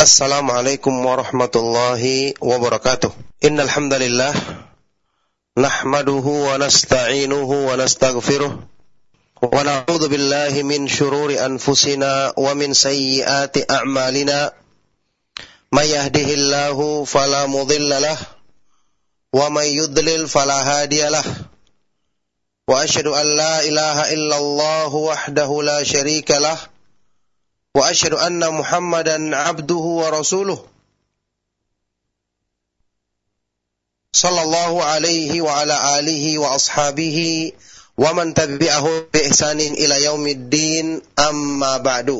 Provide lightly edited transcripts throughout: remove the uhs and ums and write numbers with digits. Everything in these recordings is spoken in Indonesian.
Assalamualaikum warahmatullahi wabarakatuh. Innal hamdalillah nahmaduhu wa nasta'inuhu wa nastaghfiruh wa na'udzu billahi min shururi anfusina wa min sayyiati a'malina. May yahdihillahu fala mudilla lahu wa may yudlil fala hadiya lahu. Wa asyhadu an la ilaha illallah wahdahu la syarika lahu wa asyhadu anna Muhammadan abduhu wa rasuluh sallallahu alaihi wa ala alihi wa ashabihi wa man tabi'ahu bi ihsanin ila yaumiddin, amma ba'du.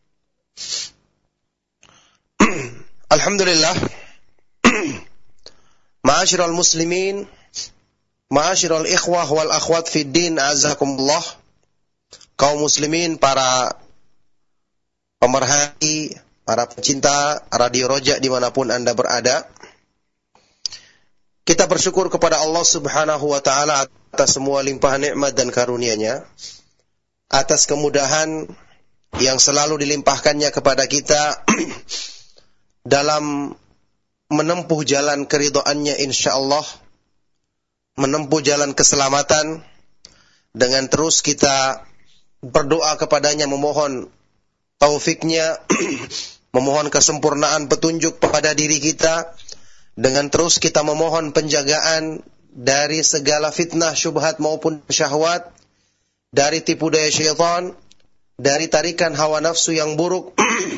Alhamdulillah, ma'asyiral muslimin, ma'asyiral ikhwah wal akhwat fid din, azakumullah. Kaum muslimin, para pemerhati, para pecinta Radio Roja dimanapun Anda berada, kita bersyukur kepada Allah Subhanahu wa Ta'ala atas semua limpahan nikmat dan karunia-Nya, atas kemudahan yang selalu dilimpahkannya kepada kita dalam menempuh jalan keridhaan-Nya, insyaallah, menempuh jalan keselamatan, dengan terus kita berdoa kepadanya, memohon taufiknya, memohon kesempurnaan petunjuk kepada diri kita, dengan terus kita memohon penjagaan dari segala fitnah, syubhat maupun syahwat, dari tipu daya syaitan, dari tarikan hawa nafsu yang buruk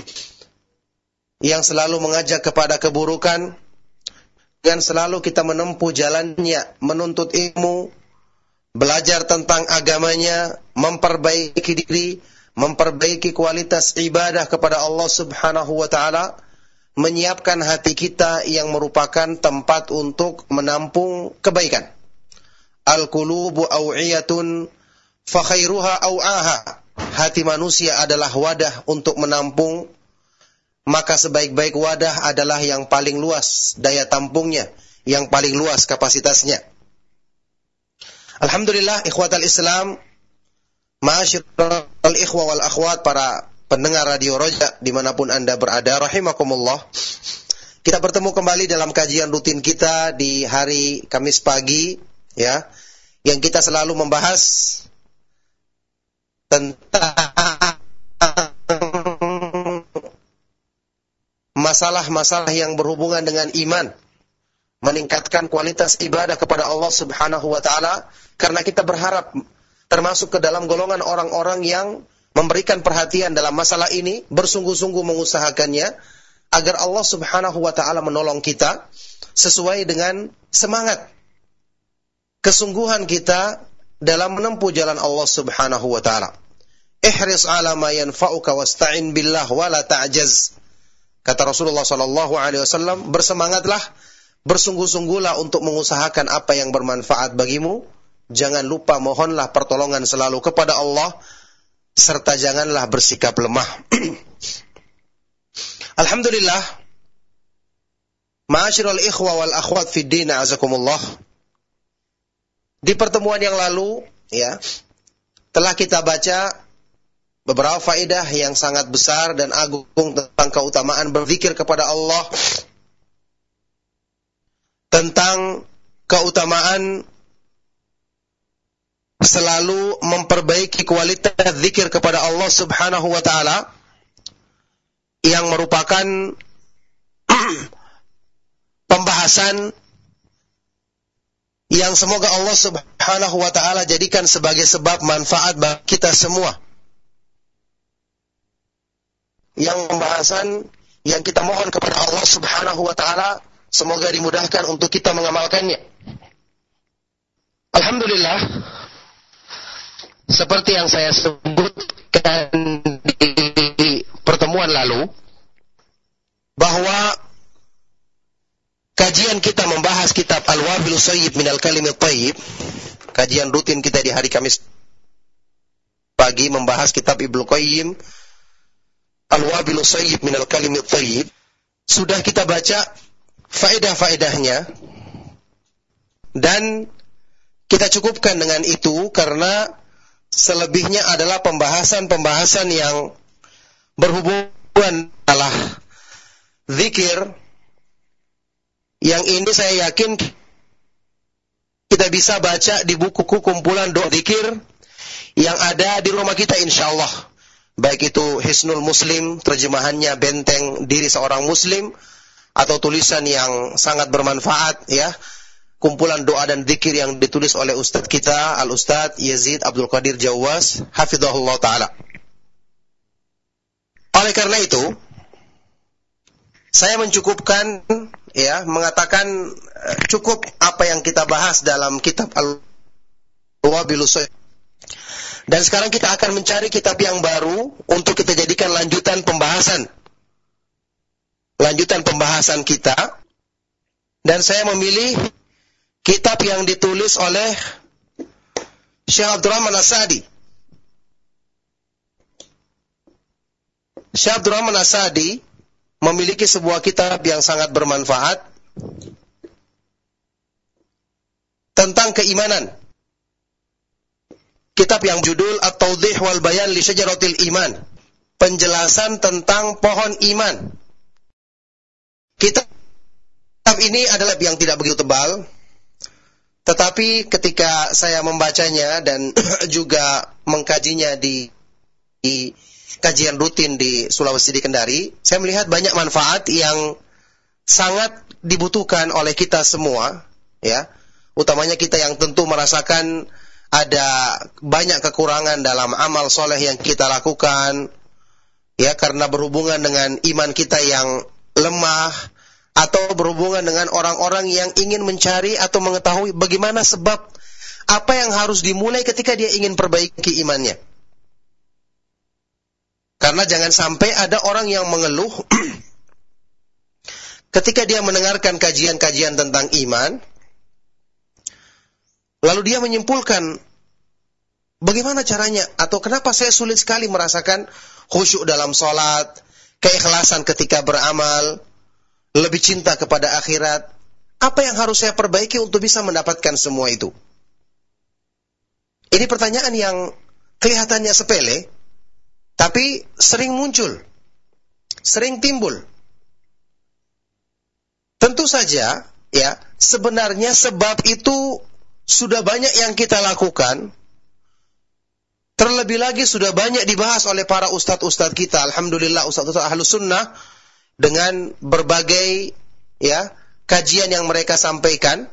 yang selalu mengajak kepada keburukan, dan selalu kita menempuh jalannya, menuntut ilmu, belajar tentang agamanya, memperbaiki diri, memperbaiki kualitas ibadah kepada Allah Subhanahu wa Ta'ala, menyiapkan hati kita yang merupakan tempat untuk menampung kebaikan. Al-qulubu aw'iyatun fa khairuha aw'aha. Hati manusia adalah wadah untuk menampung, maka sebaik-baik wadah adalah yang paling luas daya tampungnya, yang paling luas kapasitasnya. Alhamdulillah, ikhwatal Islam, ma'asyiral ikhwa wal akhwat, para pendengar Radio Roja dimanapun Anda berada, rahimakumullah. Kita bertemu kembali dalam kajian rutin kita di hari Kamis pagi, ya, yang kita selalu membahas tentang masalah-masalah yang berhubungan dengan iman, meningkatkan kualitas ibadah kepada Allah Subhanahu wa Ta'ala, karena kita berharap termasuk ke dalam golongan orang-orang yang memberikan perhatian dalam masalah ini, bersungguh-sungguh mengusahakannya, agar Allah Subhanahu wa Ta'ala menolong kita sesuai dengan semangat kesungguhan kita dalam menempuh jalan Allah Subhanahu wa Ta'ala. Ihris ala ma yanfa'uka wasta'in billah wa la ta'jaz. Kata Rasulullah sallallahu alaihi wasallam, bersemangatlah, bersungguh-sungguhlah untuk mengusahakan apa yang bermanfaat bagimu. Jangan lupa mohonlah pertolongan selalu kepada Allah, serta janganlah bersikap lemah. Alhamdulillah, ma'asyiral ikhwa wal akhwat fid din, azakumullah. Di pertemuan yang lalu, ya, telah kita baca beberapa faedah yang sangat besar dan agung tentang keutamaan berzikir kepada Allah, tentang keutamaan selalu memperbaiki kualitas zikir kepada Allah Subhanahu wa Ta'ala, yang merupakan pembahasan yang semoga Allah Subhanahu wa Ta'ala jadikan sebagai sebab manfaat bagi kita semua. Yang pembahasan yang kita mohon kepada Allah Subhanahu wa Ta'ala semoga dimudahkan untuk kita mengamalkannya. Alhamdulillah, seperti yang saya sebutkan di pertemuan lalu, bahwa kajian kita membahas kitab Al-Wabil Shayyib minal Kalimit Thayyib, kajian rutin kita di hari Kamis pagi membahas kitab Ibnu Qayyim Al-Wabil Shayyib minal Kalimit Thayyib, sudah kita baca faedah-faedahnya, dan kita cukupkan dengan itu karena selebihnya adalah pembahasan-pembahasan yang berhubungan adalah zikir yang ini saya yakin kita bisa baca di buku kumpulan doa zikir yang ada di rumah kita insyaallah. Baik itu Hisnul Muslim, terjemahannya Benteng Diri Seorang Muslim, atau tulisan yang sangat bermanfaat ya, kumpulan doa dan zikir yang ditulis oleh Ustadz kita, Al-Ustadz Yazid Abdul Qadir Jawas, hafizahullah ta'ala. Oleh karena itu, saya mencukupkan ya, mengatakan cukup apa yang kita bahas dalam kitab Al-Wabilus. Dan sekarang kita akan mencari kitab yang baru untuk kita jadikan lanjutan pembahasan kita. Dan saya memilih kitab yang ditulis oleh Syekh Abdurrahman As-Sa'di. Syekh Abdurrahman As-Sa'di memiliki sebuah kitab yang sangat bermanfaat tentang keimanan. Kitab yang judul At-Tawdih wal Bayan li Syajaratil Iman. Penjelasan tentang pohon iman. Kitab ini adalah yang tidak begitu tebal, tetapi ketika saya membacanya dan juga mengkajinya di kajian rutin di Sulawesi di Kendari, saya melihat banyak manfaat yang sangat dibutuhkan oleh kita semua, ya. Utamanya kita yang tentu merasakan ada banyak kekurangan dalam amal soleh yang kita lakukan, ya, karena berhubungan dengan iman kita yang lemah, atau berhubungan dengan orang-orang yang ingin mencari atau mengetahui bagaimana sebab apa yang harus dimulai ketika dia ingin perbaiki imannya. Karena jangan sampai ada orang yang mengeluh ketika dia mendengarkan kajian-kajian tentang iman, lalu dia menyimpulkan, bagaimana caranya? Atau kenapa saya sulit sekali merasakan khusyuk dalam sholat, keikhlasan ketika beramal, lebih cinta kepada akhirat. Apa yang harus saya perbaiki untuk bisa mendapatkan semua itu? Ini pertanyaan yang kelihatannya sepele, tapi sering muncul, sering timbul. Tentu saja, ya, sebenarnya sebab itu sudah banyak yang kita lakukan. Terlebih lagi sudah banyak dibahas oleh para ustadz-ustadz kita. Alhamdulillah, ustadz-ustadz Ahlus Sunnah dengan berbagai ya kajian yang mereka sampaikan,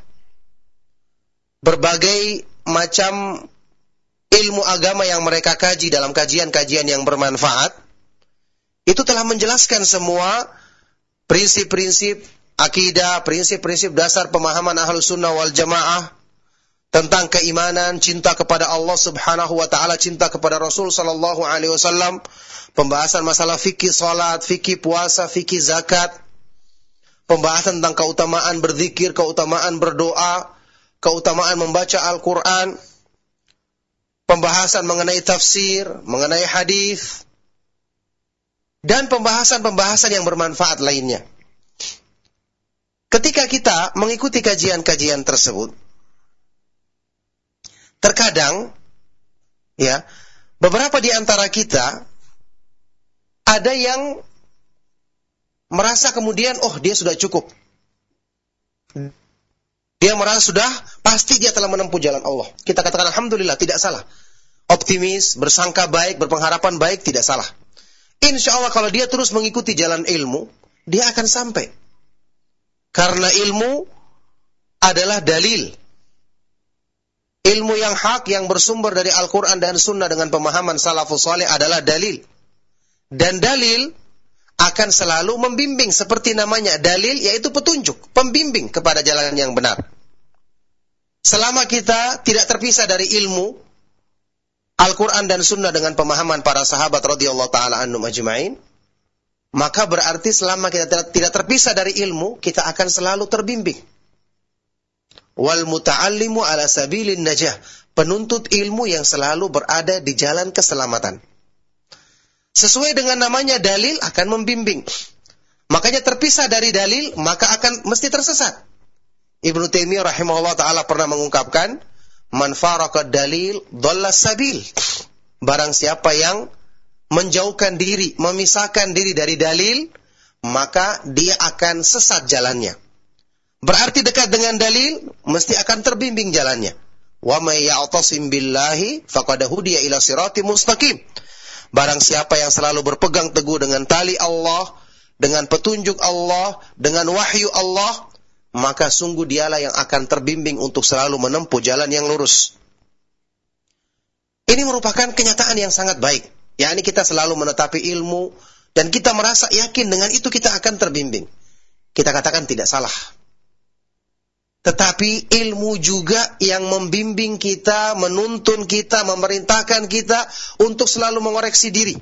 berbagai macam ilmu agama yang mereka kaji dalam kajian-kajian yang bermanfaat, itu telah menjelaskan semua prinsip-prinsip akidah, prinsip-prinsip dasar pemahaman Ahlus Sunnah wal Jamaah tentang keimanan, cinta kepada Allah Subhanahu wa taala, cinta kepada Rasul sallallahu alaihi wasallam, pembahasan masalah fikih salat, fikih puasa, fikih zakat, pembahasan tentang keutamaan berzikir, keutamaan berdoa, keutamaan membaca Al-Qur'an, pembahasan mengenai tafsir, mengenai hadis, dan pembahasan-pembahasan yang bermanfaat lainnya. Ketika kita mengikuti kajian-kajian tersebut, terkadang ya, beberapa di antara kita ada yang merasa kemudian, oh dia sudah cukup. Dia merasa sudah, pasti dia telah menempuh jalan Allah. Kita katakan alhamdulillah, tidak salah. Optimis, bersangka baik, berpengharapan baik, tidak salah. Insya Allah kalau dia terus mengikuti jalan ilmu, dia akan sampai. Karena ilmu adalah dalil. Ilmu yang hak yang bersumber dari Al-Quran dan Sunnah dengan pemahaman salafus saleh adalah dalil. Dan dalil akan selalu membimbing, seperti namanya dalil, yaitu petunjuk, pembimbing kepada jalan yang benar. Selama kita tidak terpisah dari ilmu Al-Quran dan Sunnah dengan pemahaman para sahabat radhiyallahu ta'ala anhum ajma'in, maka berarti selama kita tidak terpisah dari ilmu, kita akan selalu terbimbing. Wal muta'allimu ala sabilin najah, penuntut ilmu yang selalu berada di jalan keselamatan. Sesuai dengan namanya dalil akan membimbing. Makanya terpisah dari dalil, maka akan mesti tersesat. Ibnu Taimiyah rahimahullah ta'ala pernah mengungkapkan, man faraka dalil dhalla sabil. Barang siapa yang menjauhkan diri, memisahkan diri dari dalil, maka dia akan sesat jalannya. Berarti dekat dengan dalil, mesti akan terbimbing jalannya. Wa may ya'tasim billahi faqad hudiya ila siratim mustaqim. Barang siapa yang selalu berpegang teguh dengan tali Allah, dengan petunjuk Allah, dengan wahyu Allah, maka sungguh dialah yang akan terbimbing untuk selalu menempuh jalan yang lurus. Ini merupakan kenyataan yang sangat baik. Yakni kita selalu menetapi ilmu dan kita merasa yakin dengan itu kita akan terbimbing. Kita katakan tidak salah. Tetapi ilmu juga yang membimbing kita, menuntun kita, memerintahkan kita untuk selalu mengoreksi diri.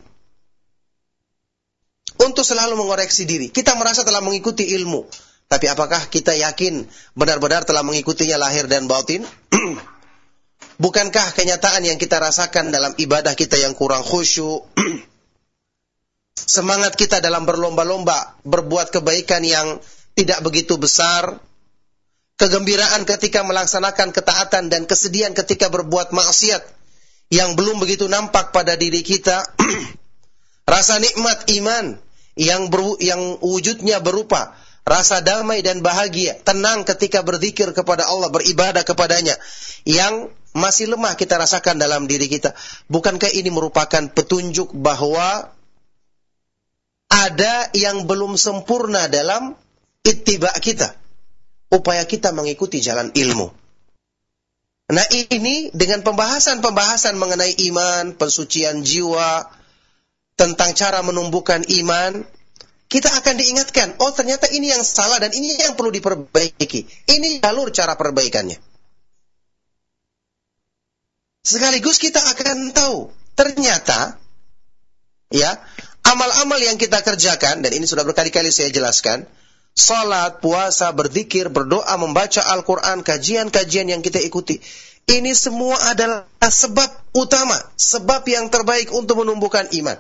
Untuk selalu mengoreksi diri. Kita merasa telah mengikuti ilmu. Tapi apakah kita yakin benar-benar telah mengikutinya lahir dan batin? Bukankah kenyataan yang kita rasakan dalam ibadah kita yang kurang khusyuk? Semangat kita dalam berlomba-lomba berbuat kebaikan yang tidak begitu besar? Kegembiraan ketika melaksanakan ketaatan dan kesedihan ketika berbuat maksiat yang belum begitu nampak pada diri kita? Rasa nikmat iman yang wujudnya berupa rasa damai dan bahagia, tenang ketika berzikir kepada Allah, beribadah kepadanya, yang masih lemah kita rasakan dalam diri kita. Bukankah ini merupakan petunjuk bahwa ada yang belum sempurna dalam ittiba kita, upaya kita mengikuti jalan ilmu. Nah ini dengan pembahasan-pembahasan mengenai iman, pensucian jiwa, tentang cara menumbuhkan iman, kita akan diingatkan, oh ternyata ini yang salah dan ini yang perlu diperbaiki. Ini jalur cara perbaikannya. Sekaligus kita akan tahu, ternyata ya, amal-amal yang kita kerjakan, dan ini sudah berkali-kali saya jelaskan, salat, puasa, berzikir, berdoa, membaca Al-Quran, kajian-kajian yang kita ikuti, ini semua adalah sebab utama, sebab yang terbaik untuk menumbuhkan iman.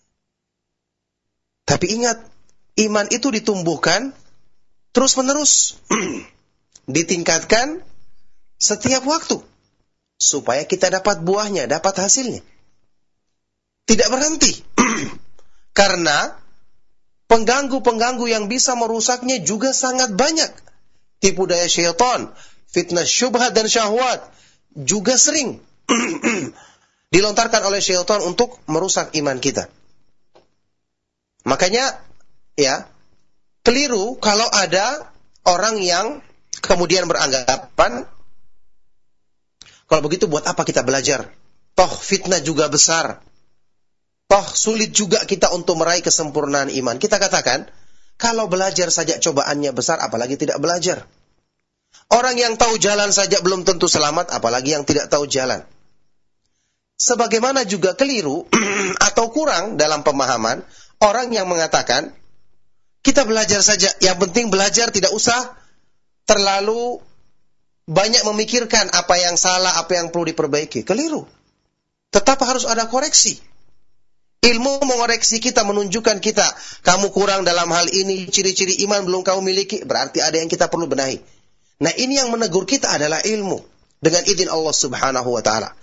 Tapi ingat, iman itu ditumbuhkan terus-menerus, ditingkatkan setiap waktu, supaya kita dapat buahnya, dapat hasilnya. Tidak berhenti. Karena pengganggu-pengganggu yang bisa merusaknya juga sangat banyak. Tipu daya syaitan, fitnah syubhat dan syahwat juga sering dilontarkan oleh syaitan untuk merusak iman kita. Makanya ya, keliru kalau ada orang yang kemudian beranggapan, kalau begitu buat apa kita belajar? Toh fitnah juga besar. Toh sulit juga kita untuk meraih kesempurnaan iman. Kita katakan, kalau belajar saja cobaannya besar, apalagi tidak belajar. Orang yang tahu jalan saja belum tentu selamat, apalagi yang tidak tahu jalan. Sebagaimana juga keliru atau kurang dalam pemahaman orang yang mengatakan, kita belajar saja, yang penting belajar, tidak usah terlalu banyak memikirkan apa yang salah, apa yang perlu diperbaiki. Keliru. Tetap harus ada koreksi. Ilmu mengoreksi kita, menunjukkan kita, kamu kurang dalam hal ini, ciri-ciri iman belum kamu miliki, berarti ada yang kita perlu benahi. Nah ini yang menegur kita adalah ilmu, dengan izin Allah subhanahu wa ta'ala.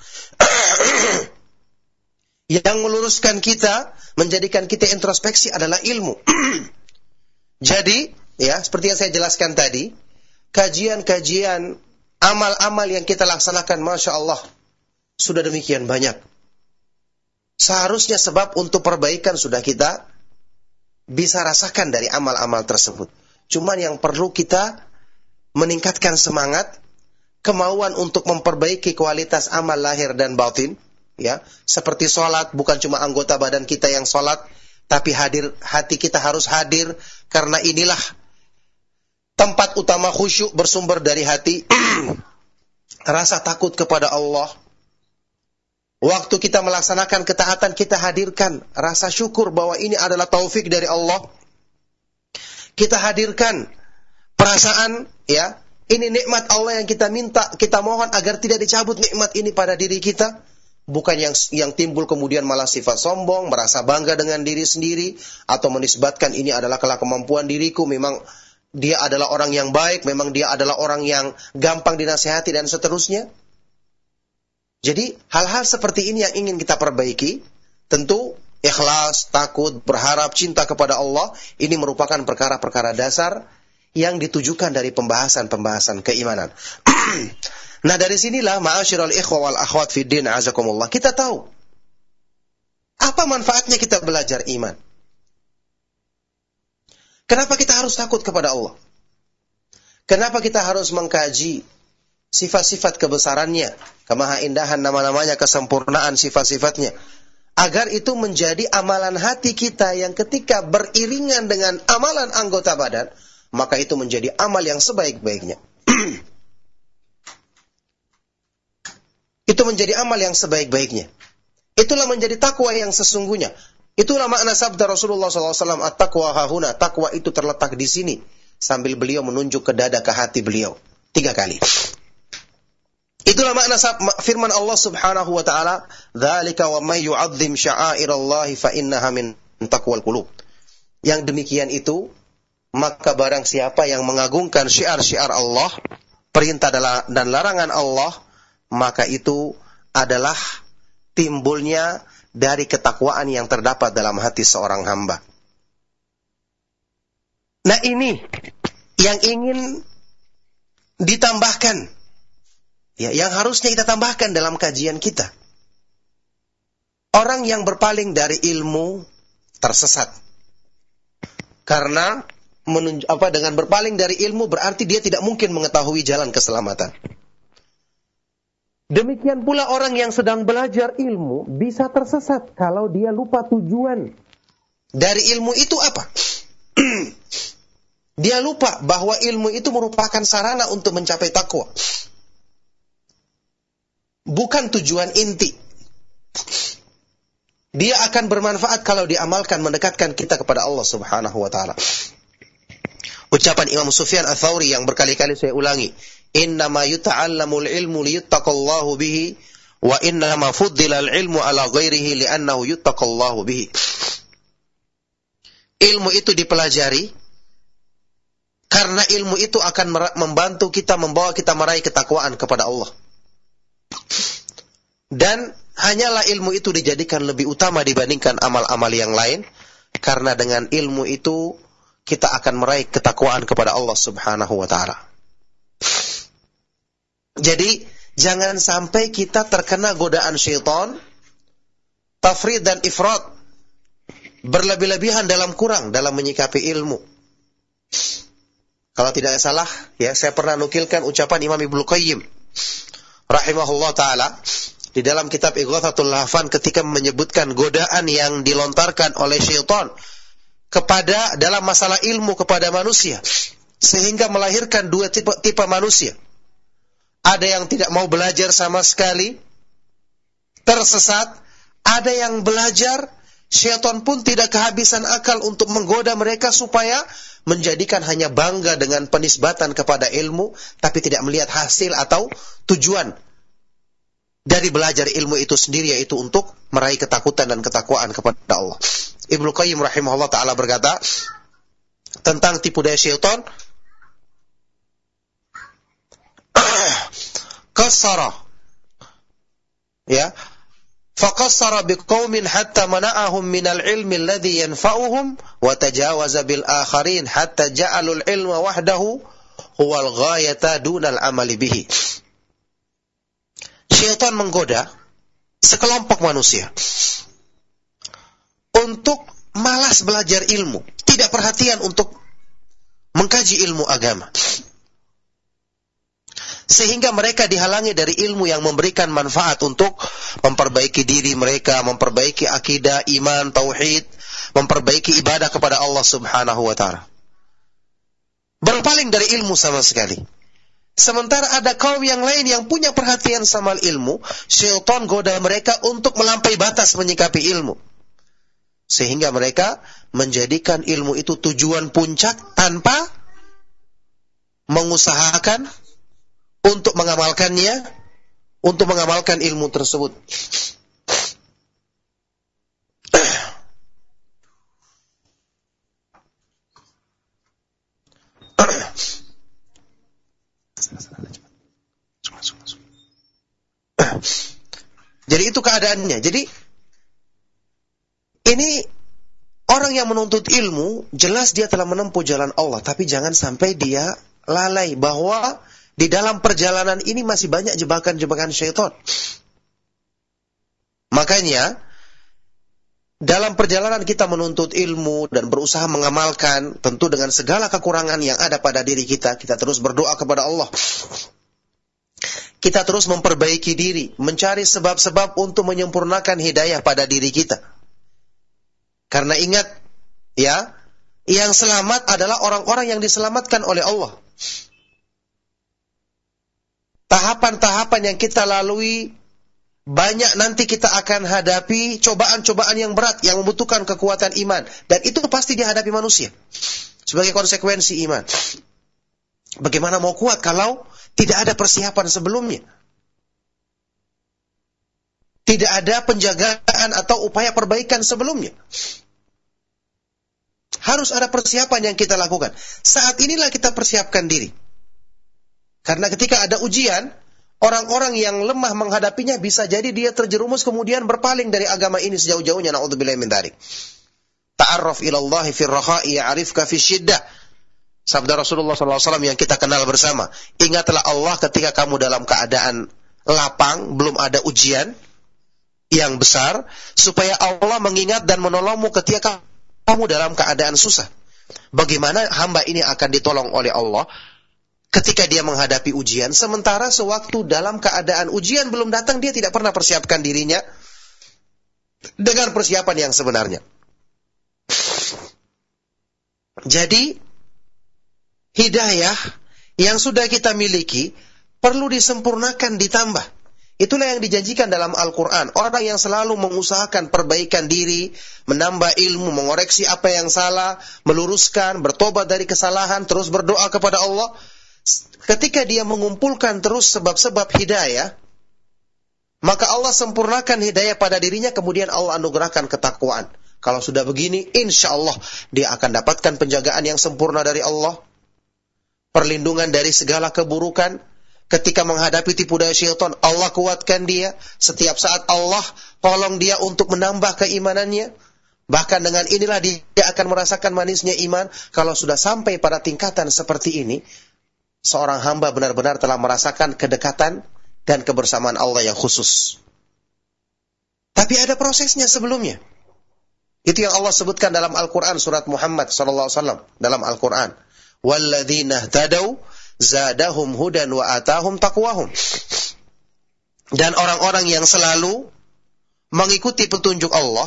Yang meluruskan kita, menjadikan kita introspeksi adalah ilmu. Jadi, ya, seperti yang saya jelaskan tadi, kajian-kajian, amal-amal yang kita laksanakan, Masya Allah, sudah demikian banyak. Seharusnya sebab untuk perbaikan sudah kita bisa rasakan dari amal-amal tersebut. Cuman yang perlu kita meningkatkan semangat, kemauan untuk memperbaiki kualitas amal lahir dan batin, ya, seperti sholat, bukan cuma anggota badan kita yang sholat, tapi hati kita harus hadir, karena inilah tempat utama khusyuk bersumber dari hati. Rasa takut kepada Allah. Waktu kita melaksanakan ketaatan, kita hadirkan rasa syukur bahwa ini adalah taufik dari Allah. Kita hadirkan perasaan, ya, ini nikmat Allah yang kita minta, kita mohon agar tidak dicabut nikmat ini pada diri kita. Bukan yang timbul kemudian malah sifat sombong, merasa bangga dengan diri sendiri, atau menisbatkan ini adalah kemampuan diriku, memang dia adalah orang yang baik, memang dia adalah orang yang gampang dinasihati, dan seterusnya. Jadi hal-hal seperti ini yang ingin kita perbaiki, tentu ikhlas, takut, berharap, cinta kepada Allah, ini merupakan perkara-perkara dasar yang ditujukan dari pembahasan-pembahasan keimanan. Nah, dari sinilah ma'asyiral ikhwa wal akhwat fid din azakumullah, kita tahu apa manfaatnya kita belajar iman. Kenapa kita harus takut kepada Allah? Kenapa kita harus mengkaji sifat-sifat kebesarannya, kemahaindahan nama-namanya, kesempurnaan sifat-sifatnya, agar itu menjadi amalan hati kita yang ketika beriringan dengan amalan anggota badan, maka itu menjadi amal yang sebaik-baiknya. Itu menjadi amal yang sebaik-baiknya. Itulah menjadi takwa yang sesungguhnya. Itulah makna sabda Rasulullah SAW, at-taqwa hahuna, takwa itu terletak di sini, sambil beliau menunjuk ke dada, ke hati beliau 3 kali. Itulah makna firman Allah Subhanahu wa taala, "Dzalika wa may yu'azzim sya'airallahi fa innaha min taqwal qulub." Yang demikian itu, maka barang siapa yang mengagungkan syiar-syiar Allah, perintah dan larangan Allah, maka itu adalah timbulnya dari ketakwaan yang terdapat dalam hati seorang hamba. Nah, ini yang ingin ditambahkan, ya, yang harusnya kita tambahkan dalam kajian kita. Orang yang berpaling dari ilmu tersesat. Karena dengan berpaling dari ilmu berarti dia tidak mungkin mengetahui jalan keselamatan. Demikian pula orang yang sedang belajar ilmu bisa tersesat kalau dia lupa tujuan dari ilmu itu apa. Dia lupa bahwa ilmu itu merupakan sarana untuk mencapai takwa, bukan tujuan inti. Dia akan bermanfaat kalau diamalkan, mendekatkan kita kepada Allah Subhanahu wa taala. Ucapan Imam Sufyan Ats-Tsauri yang berkali-kali saya ulangi, innama yuta'allamul ilmu liyuttaqallahu bihi wa innama fuddilal ilmu ala ghairihi li'annahu yuttaqallahu bihi. Ilmu itu dipelajari karena ilmu itu akan membantu kita, membawa kita meraih ketakwaan kepada Allah. Dan hanyalah ilmu itu dijadikan lebih utama dibandingkan amal-amal yang lain, karena dengan ilmu itu kita akan meraih ketakwaan kepada Allah Subhanahu wa taala. Jadi, jangan sampai kita terkena godaan syaitan, tafrid dan ifrat, berlebih-lebihan dalam kurang dalam menyikapi ilmu. Kalau tidak salah, ya, saya pernah nukilkan ucapan Imam Ibnu Qayyim rahimahullah taala di dalam kitab Ighathatul Lahfan ketika menyebutkan godaan yang dilontarkan oleh syaitan kepada dalam masalah ilmu kepada manusia, sehingga melahirkan 2 tipe manusia. Ada yang tidak mau belajar sama sekali, tersesat. Ada yang belajar, syaitan pun tidak kehabisan akal untuk menggoda mereka supaya menjadikan hanya bangga dengan penisbatan kepada ilmu, tapi tidak melihat hasil atau tujuan dari belajar ilmu itu sendiri, yaitu untuk meraih ketakutan dan ketakwaan kepada Allah. Ibnu Qayyim rahimahullah ta'ala berkata tentang tipu daya syaitan, qassara, ya, faqassara biqaumin hatta mana'ahum minal ilmi alladhi yanfa'uhum wa tajawaza bil akharin hatta ja'alul ilma wahdahu huwal ghayata dunal amali bihi. Syaitan menggoda sekelompok manusia untuk malas belajar ilmu, tidak perhatian untuk mengkaji ilmu agama, sehingga mereka dihalangi dari ilmu yang memberikan manfaat untuk memperbaiki diri mereka, memperbaiki akidah, iman, tauhid, memperbaiki ibadah kepada Allah Subhanahu wa taala. Berpaling dari ilmu sama sekali. Sementara ada kaum yang lain yang punya perhatian sama ilmu, syaitan goda mereka untuk melampaui batas menyikapi ilmu, sehingga mereka menjadikan ilmu itu tujuan puncak tanpa mengusahakan untuk mengamalkannya, untuk mengamalkan ilmu tersebut. Jadi itu keadaannya. Jadi yang menuntut ilmu, jelas dia telah menempuh jalan Allah, tapi jangan sampai dia lalai bahwa di dalam perjalanan ini masih banyak jebakan-jebakan syaitan. Makanya, dalam perjalanan kita menuntut ilmu dan berusaha mengamalkan, tentu dengan segala kekurangan yang ada pada diri kita, kita terus berdoa kepada Allah. Kita terus memperbaiki diri, mencari sebab-sebab untuk menyempurnakan hidayah pada diri kita. Karena ingat, ya, yang selamat adalah orang-orang yang diselamatkan oleh Allah. Tahapan-tahapan yang kita lalui, banyak nanti kita akan hadapi cobaan-cobaan yang berat, yang membutuhkan kekuatan iman. Dan itu pasti dihadapi manusia, sebagai konsekuensi iman. Bagaimana mau kuat kalau tidak ada persiapan sebelumnya? Tidak ada penjagaan atau upaya perbaikan sebelumnya. Harus ada persiapan yang kita lakukan. Saat inilah kita persiapkan diri. Karena ketika ada ujian, orang-orang yang lemah menghadapinya bisa jadi dia terjerumus kemudian berpaling dari agama ini sejauh-jauhnya. Na'udzubillahi min dzalik. Ta'arraf ila Allah fi ar-rakha'i ya'rifka fi syiddah. Sabda Rasulullah SAW yang kita kenal bersama. Ingatlah Allah ketika kamu dalam keadaan lapang, belum ada ujian yang besar, supaya Allah mengingat dan menolongmu ketika kamu dalam keadaan susah. Bagaimana hamba ini akan ditolong oleh Allah ketika dia menghadapi ujian, sementara sewaktu dalam keadaan ujian belum datang, dia tidak pernah persiapkan dirinya dengan persiapan yang sebenarnya. Jadi, hidayah yang sudah kita miliki perlu disempurnakan, ditambah. Itulah yang dijanjikan dalam Al-Quran. Orang yang selalu mengusahakan perbaikan diri, menambah ilmu, mengoreksi apa yang salah, meluruskan, bertobat dari kesalahan, terus berdoa kepada Allah. Ketika dia mengumpulkan terus sebab-sebab hidayah, maka Allah sempurnakan hidayah pada dirinya, kemudian Allah anugerahkan ketakwaan. Kalau sudah begini, insya Allah dia akan dapatkan penjagaan yang sempurna dari Allah, perlindungan dari segala keburukan. Ketika menghadapi tipu daya syaitan, Allah kuatkan dia. Setiap saat Allah tolong dia untuk menambah keimanannya. Bahkan dengan inilah dia akan merasakan manisnya iman. Kalau sudah sampai pada tingkatan seperti ini, seorang hamba benar-benar telah merasakan kedekatan dan kebersamaan Allah yang khusus. Tapi ada prosesnya sebelumnya. Itu yang Allah sebutkan dalam Al-Quran, surat Muhammad SAW dalam Al-Quran. وَالَّذِينَ اهْتَدَوْا zadahum hudan wa atahum taqwahum. Dan orang-orang yang selalu mengikuti petunjuk Allah,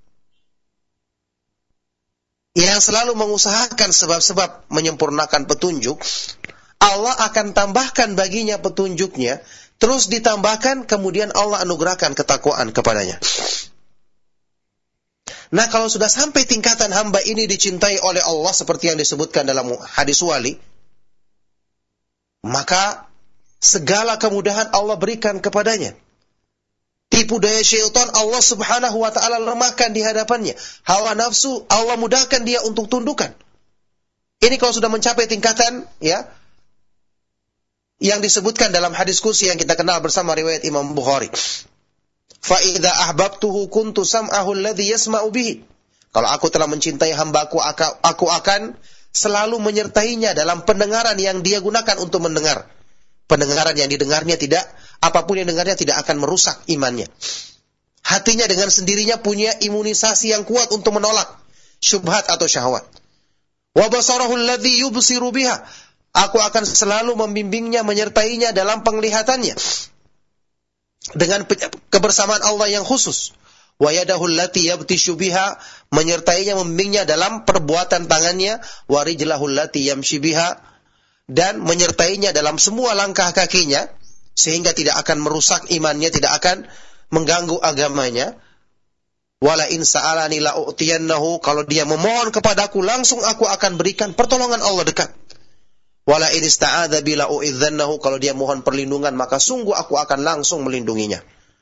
yang selalu mengusahakan sebab-sebab menyempurnakan petunjuk, Allah akan tambahkan baginya petunjuknya, terus ditambahkan, kemudian Allah anugerahkan ketakwaan kepadanya. Nah, kalau sudah sampai tingkatan hamba ini dicintai oleh Allah seperti yang disebutkan dalam hadis wali, maka segala kemudahan Allah berikan kepadanya. Tipu daya syaitan Allah Subhanahu wa ta'ala lemahkan di hadapannya. Hawa nafsu Allah mudahkan dia untuk tundukkan. Ini kalau sudah mencapai tingkatan, ya, yang disebutkan dalam hadis kursi yang kita kenal bersama riwayat Imam Bukhari. Fa idza ahbabtuhu kuntu sam'ahu alladhi yasma'u bihi. Kalau aku telah mencintai hambaku, aku akan selalu menyertainya dalam pendengaran yang dia gunakan untuk mendengar. Pendengaran yang didengarnya tidak, apapun yang dengarnya tidak akan merusak imannya. Hatinya dengan sendirinya punya imunisasi yang kuat untuk menolak syubhat atau syahwat. Wa basarahu alladhi yubsiru biha. Aku akan selalu membimbingnya, menyertainya dalam penglihatannya dengan kebersamaan Allah yang khusus. Wa yadahu allati yabtishu biha, menyertainya, membimbingnya dalam perbuatan tangannya. Wa rijlahu allati yamshi biha, dan menyertainya dalam semua langkah kakinya, sehingga tidak akan merusak imannya, tidak akan mengganggu agamanya. Wala in sa'alani la u'tiyannahu, kalau dia memohon kepadaku langsung aku akan berikan. Pertolongan Allah dekat. Wala in ista'adza bi la u'idzannahu, kalau dia mohon perlindungan maka sungguh aku akan langsung melindunginya.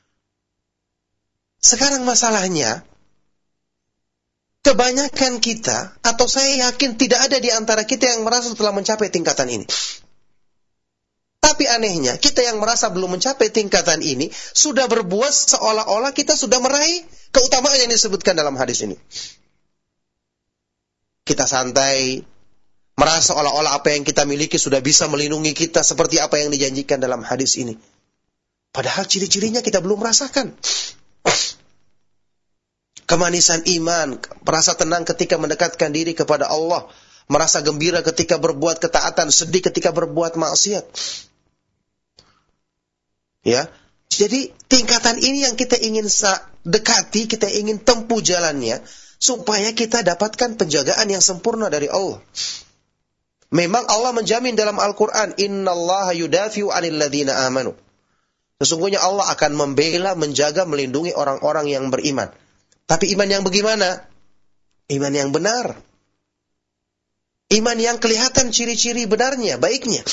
Sekarang masalahnya, kebanyakan kita, atau saya yakin tidak ada di antara kita yang merasa telah mencapai tingkatan ini. Tapi anehnya, kita yang merasa belum mencapai tingkatan ini, sudah berbuat seolah-olah kita sudah meraih keutamaan yang disebutkan dalam hadis ini. kita santai, merasa olah-olah apa yang kita miliki sudah bisa melindungi kita seperti apa yang dijanjikan dalam hadis ini. Padahal ciri-cirinya kita belum merasakan. Kemanisan iman, merasa tenang ketika mendekatkan diri kepada Allah, merasa gembira ketika berbuat ketaatan, sedih ketika berbuat maksiat. Ya, jadi tingkatan ini yang kita ingin dekati, kita ingin tempuh jalannya, supaya kita dapatkan penjagaan yang sempurna dari Allah. Memang Allah menjamin dalam Al-Quran, innallaha yudafi'u 'anil ladzina amanu. Sesungguhnya Allah akan membela, menjaga, melindungi orang-orang yang beriman. Tapi iman yang bagaimana? Iman yang benar. Iman yang kelihatan ciri-ciri benarnya, baiknya.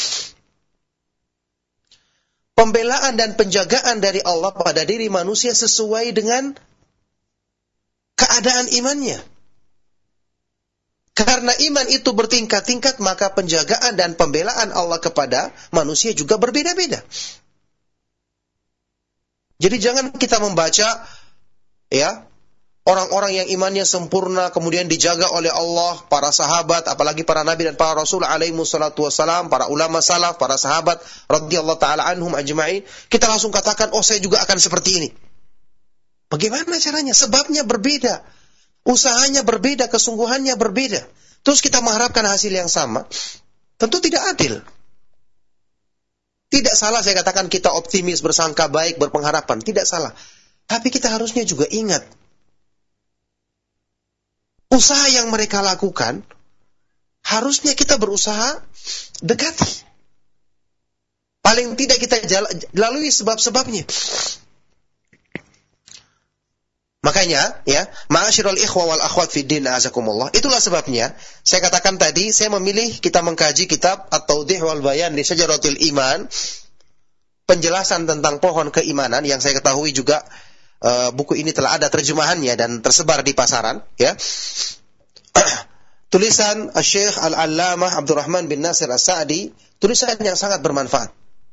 Pembelaan dan penjagaan dari Allah pada diri manusia sesuai dengan keadaan imannya. Karena iman itu bertingkat-tingkat, maka penjagaan dan pembelaan Allah kepada manusia juga berbeda-beda. Jadi jangan kita membaca ya orang-orang yang imannya sempurna kemudian dijaga oleh Allah, para sahabat, apalagi para nabi dan para rasul alaihi wassalatu wassalam, para ulama salaf, para sahabat radhiyallahu taala anhum ajma'in, kita langsung katakan, oh saya juga akan seperti ini. Bagaimana caranya? Sebabnya berbeda. Usahanya berbeda, kesungguhannya berbeda. Terus kita mengharapkan hasil yang sama. Tentu tidak adil. Tidak salah saya katakan kita optimis, bersangka baik, berpengharapan. Tidak salah. Tapi kita harusnya juga ingat, usaha yang mereka lakukan, harusnya kita berusaha dekati. Paling tidak kita lalui sebab-sebabnya. Makanya, ya, ma'asyiral ikhwa wal akhwat fid din azakumullah. Itulah sebabnya saya katakan tadi saya memilih kita mengkaji kitab At-Tawdih wal Bayan li Syajaratil Iman, penjelasan tentang pohon keimanan yang saya ketahui juga buku ini telah ada terjemahannya dan tersebar di pasaran, ya. Tulisan Syekh Al-Allamah Abdurrahman bin Nasir As-Sa'di, tulisan yang sangat bermanfaat.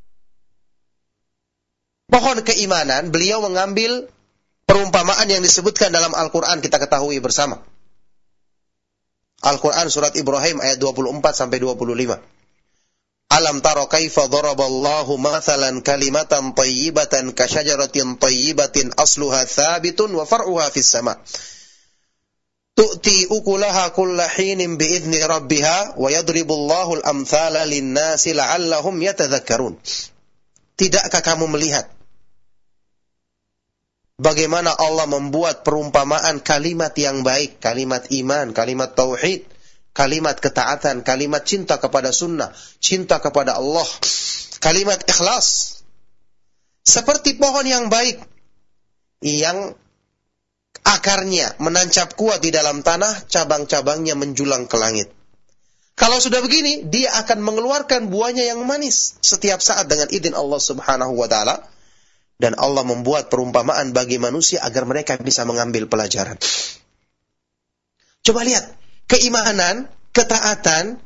Pohon keimanan, beliau mengambil perumpamaan yang disebutkan dalam Al-Quran, kita ketahui bersama. Al-Quran surat Ibrahim ayat 24 sampai 25. Alam taro kaifa daraballahu mathalan kalimatan tayyibatan kasyajaratin tayyibatin asluha thabitun wa far'uha fis sama. Tu'ti ukulaha kulla hinin bi'idni rabbiha wa yadribullahu al-amthala lin-nasi la'allahum yatadhakkarun. Tidakkah kamu melihat bagaimana Allah membuat perumpamaan kalimat yang baik, kalimat iman, kalimat tauhid, kalimat ketaatan, kalimat cinta kepada sunnah, cinta kepada Allah, kalimat ikhlas. Seperti pohon yang baik, yang akarnya menancap kuat di dalam tanah, cabang-cabangnya menjulang ke langit. Kalau sudah begini, dia akan mengeluarkan buahnya yang manis setiap saat dengan izin Allah Subhanahu wa ta'ala. Dan Allah membuat perumpamaan bagi manusia agar mereka bisa mengambil pelajaran. Coba lihat, keimanan, ketaatan,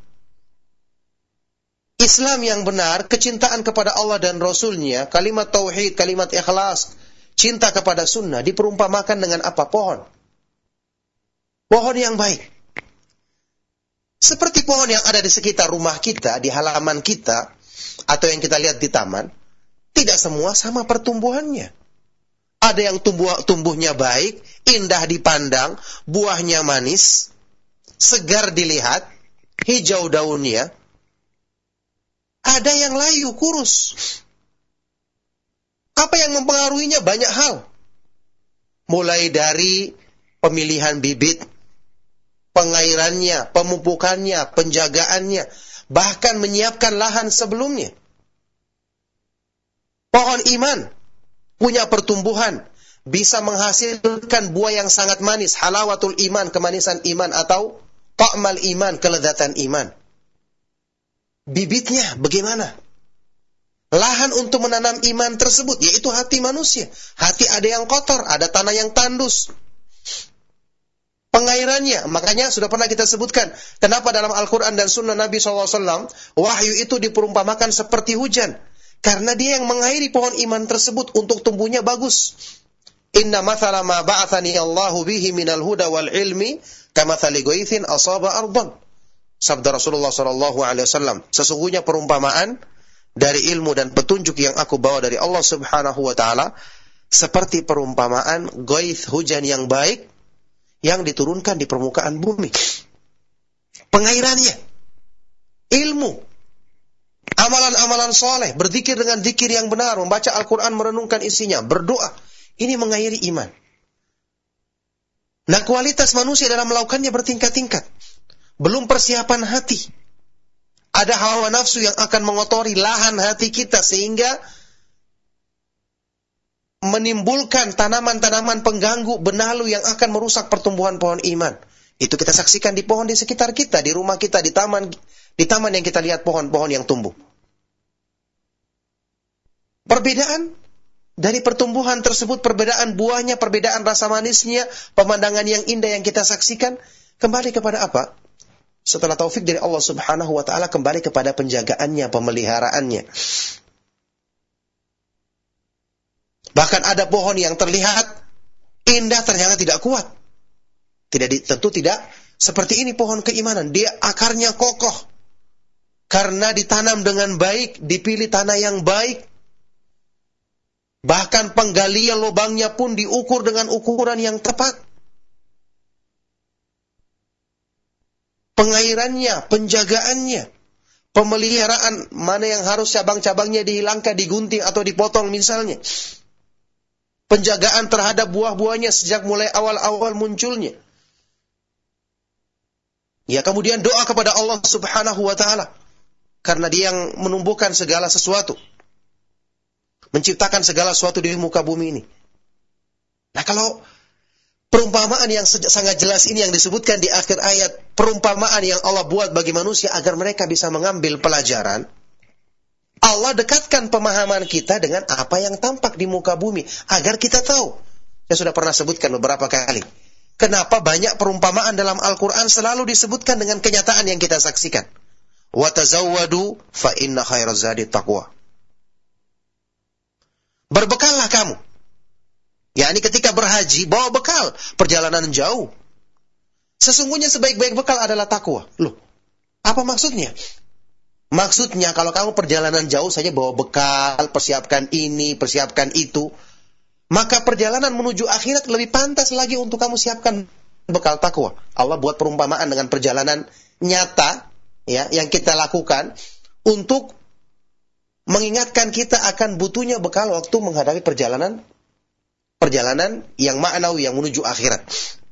Islam yang benar, kecintaan kepada Allah dan Rasulnya, kalimat tauhid, kalimat ikhlas, cinta kepada sunnah, diperumpamakan dengan apa? Pohon. Pohon yang baik. Seperti pohon yang ada di sekitar rumah kita, di halaman kita, atau yang kita lihat di taman, tidak semua sama pertumbuhannya. Ada yang tumbuhnya baik, indah dipandang, buahnya manis, segar dilihat, hijau daunnya. Ada yang layu, kurus. Apa yang mempengaruhinya? Banyak hal. Mulai dari pemilihan bibit, pengairannya, pemupukannya, penjagaannya, bahkan menyiapkan lahan sebelumnya. Pohon iman punya pertumbuhan, bisa menghasilkan buah yang sangat manis, halawatul iman, kemanisan iman, atau ta'mal iman, kelezatan iman. Bibitnya bagaimana? Lahan untuk menanam iman tersebut, yaitu hati manusia. Hati ada yang kotor, ada tanah yang tandus. Pengairannya, makanya sudah pernah kita sebutkan, kenapa dalam Al-Quran dan Sunnah Nabi SAW, wahyu itu diperumpamakan seperti hujan. Karena dia yang mengairi pohon iman tersebut untuk tumbuhnya bagus. Inna mathala ma ba'athani Allahu bihi minal huda wal ilmi Kamatsali ghaithin asaba ardan. Sabda Rasulullah sallallahu alaihi wasallam, sesungguhnya perumpamaan dari ilmu dan petunjuk yang aku bawa dari Allah Subhanahu wa taala seperti perumpamaan ghaith, hujan yang baik yang diturunkan di permukaan bumi. Pengairannya, ilmu, amalan-amalan soleh, berzikir dengan zikir yang benar, membaca Al-Quran, merenungkan isinya, berdoa. Ini mengairi iman. Nah, kualitas manusia dalam melakukannya bertingkat-tingkat. Belum persiapan hati. Ada hawa nafsu yang akan mengotori lahan hati kita sehingga menimbulkan tanaman-tanaman pengganggu, benalu yang akan merusak pertumbuhan pohon iman. Itu kita saksikan di pohon di sekitar kita, di rumah kita, di taman yang kita lihat pohon-pohon yang tumbuh. Perbedaan dari pertumbuhan tersebut, perbedaan buahnya, perbedaan rasa manisnya, pemandangan yang indah yang kita saksikan, kembali kepada apa? Setelah taufik dari Allah Subhanahu wa taala, kembali kepada penjagaannya, pemeliharaannya. Bahkan ada pohon yang terlihat indah ternyata tidak kuat. Tentu tidak seperti ini pohon keimanan. Dia akarnya kokoh karena ditanam dengan baik, dipilih tanah yang baik. Bahkan penggalian lubangnya pun diukur dengan ukuran yang tepat. Pengairannya, penjagaannya, pemeliharaan, mana yang harus cabang-cabangnya dihilangkan, digunting atau dipotong misalnya. Penjagaan terhadap buah-buahnya sejak mulai awal-awal munculnya. Ya, kemudian doa kepada Allah Subhanahu wa taala karena Dia yang menumbuhkan segala sesuatu, menciptakan segala sesuatu di muka bumi ini. Nah, kalau perumpamaan yang sangat jelas ini yang disebutkan di akhir ayat, perumpamaan yang Allah buat bagi manusia agar mereka bisa mengambil pelajaran, Allah dekatkan pemahaman kita dengan apa yang tampak di muka bumi agar kita tahu. Saya sudah pernah sebutkan beberapa kali. Kenapa banyak perumpamaan dalam Al-Quran selalu disebutkan dengan kenyataan yang kita saksikan. Wa tazawwadu fa inna khairaz zadi taqwa. Berbekallah kamu. yakni ketika berhaji, bawa bekal, perjalanan jauh. Sesungguhnya sebaik-baik bekal adalah takwa. Loh, apa maksudnya? Maksudnya kalau kamu perjalanan jauh saja bawa bekal, persiapkan ini, persiapkan itu, maka perjalanan menuju akhirat lebih pantas lagi untuk kamu siapkan bekal takwa. Allah buat perumpamaan dengan perjalanan nyata ya yang kita lakukan untuk mengingatkan kita akan butuhnya bekal waktu menghadapi perjalanan yang ma'nawi yang menuju akhirat.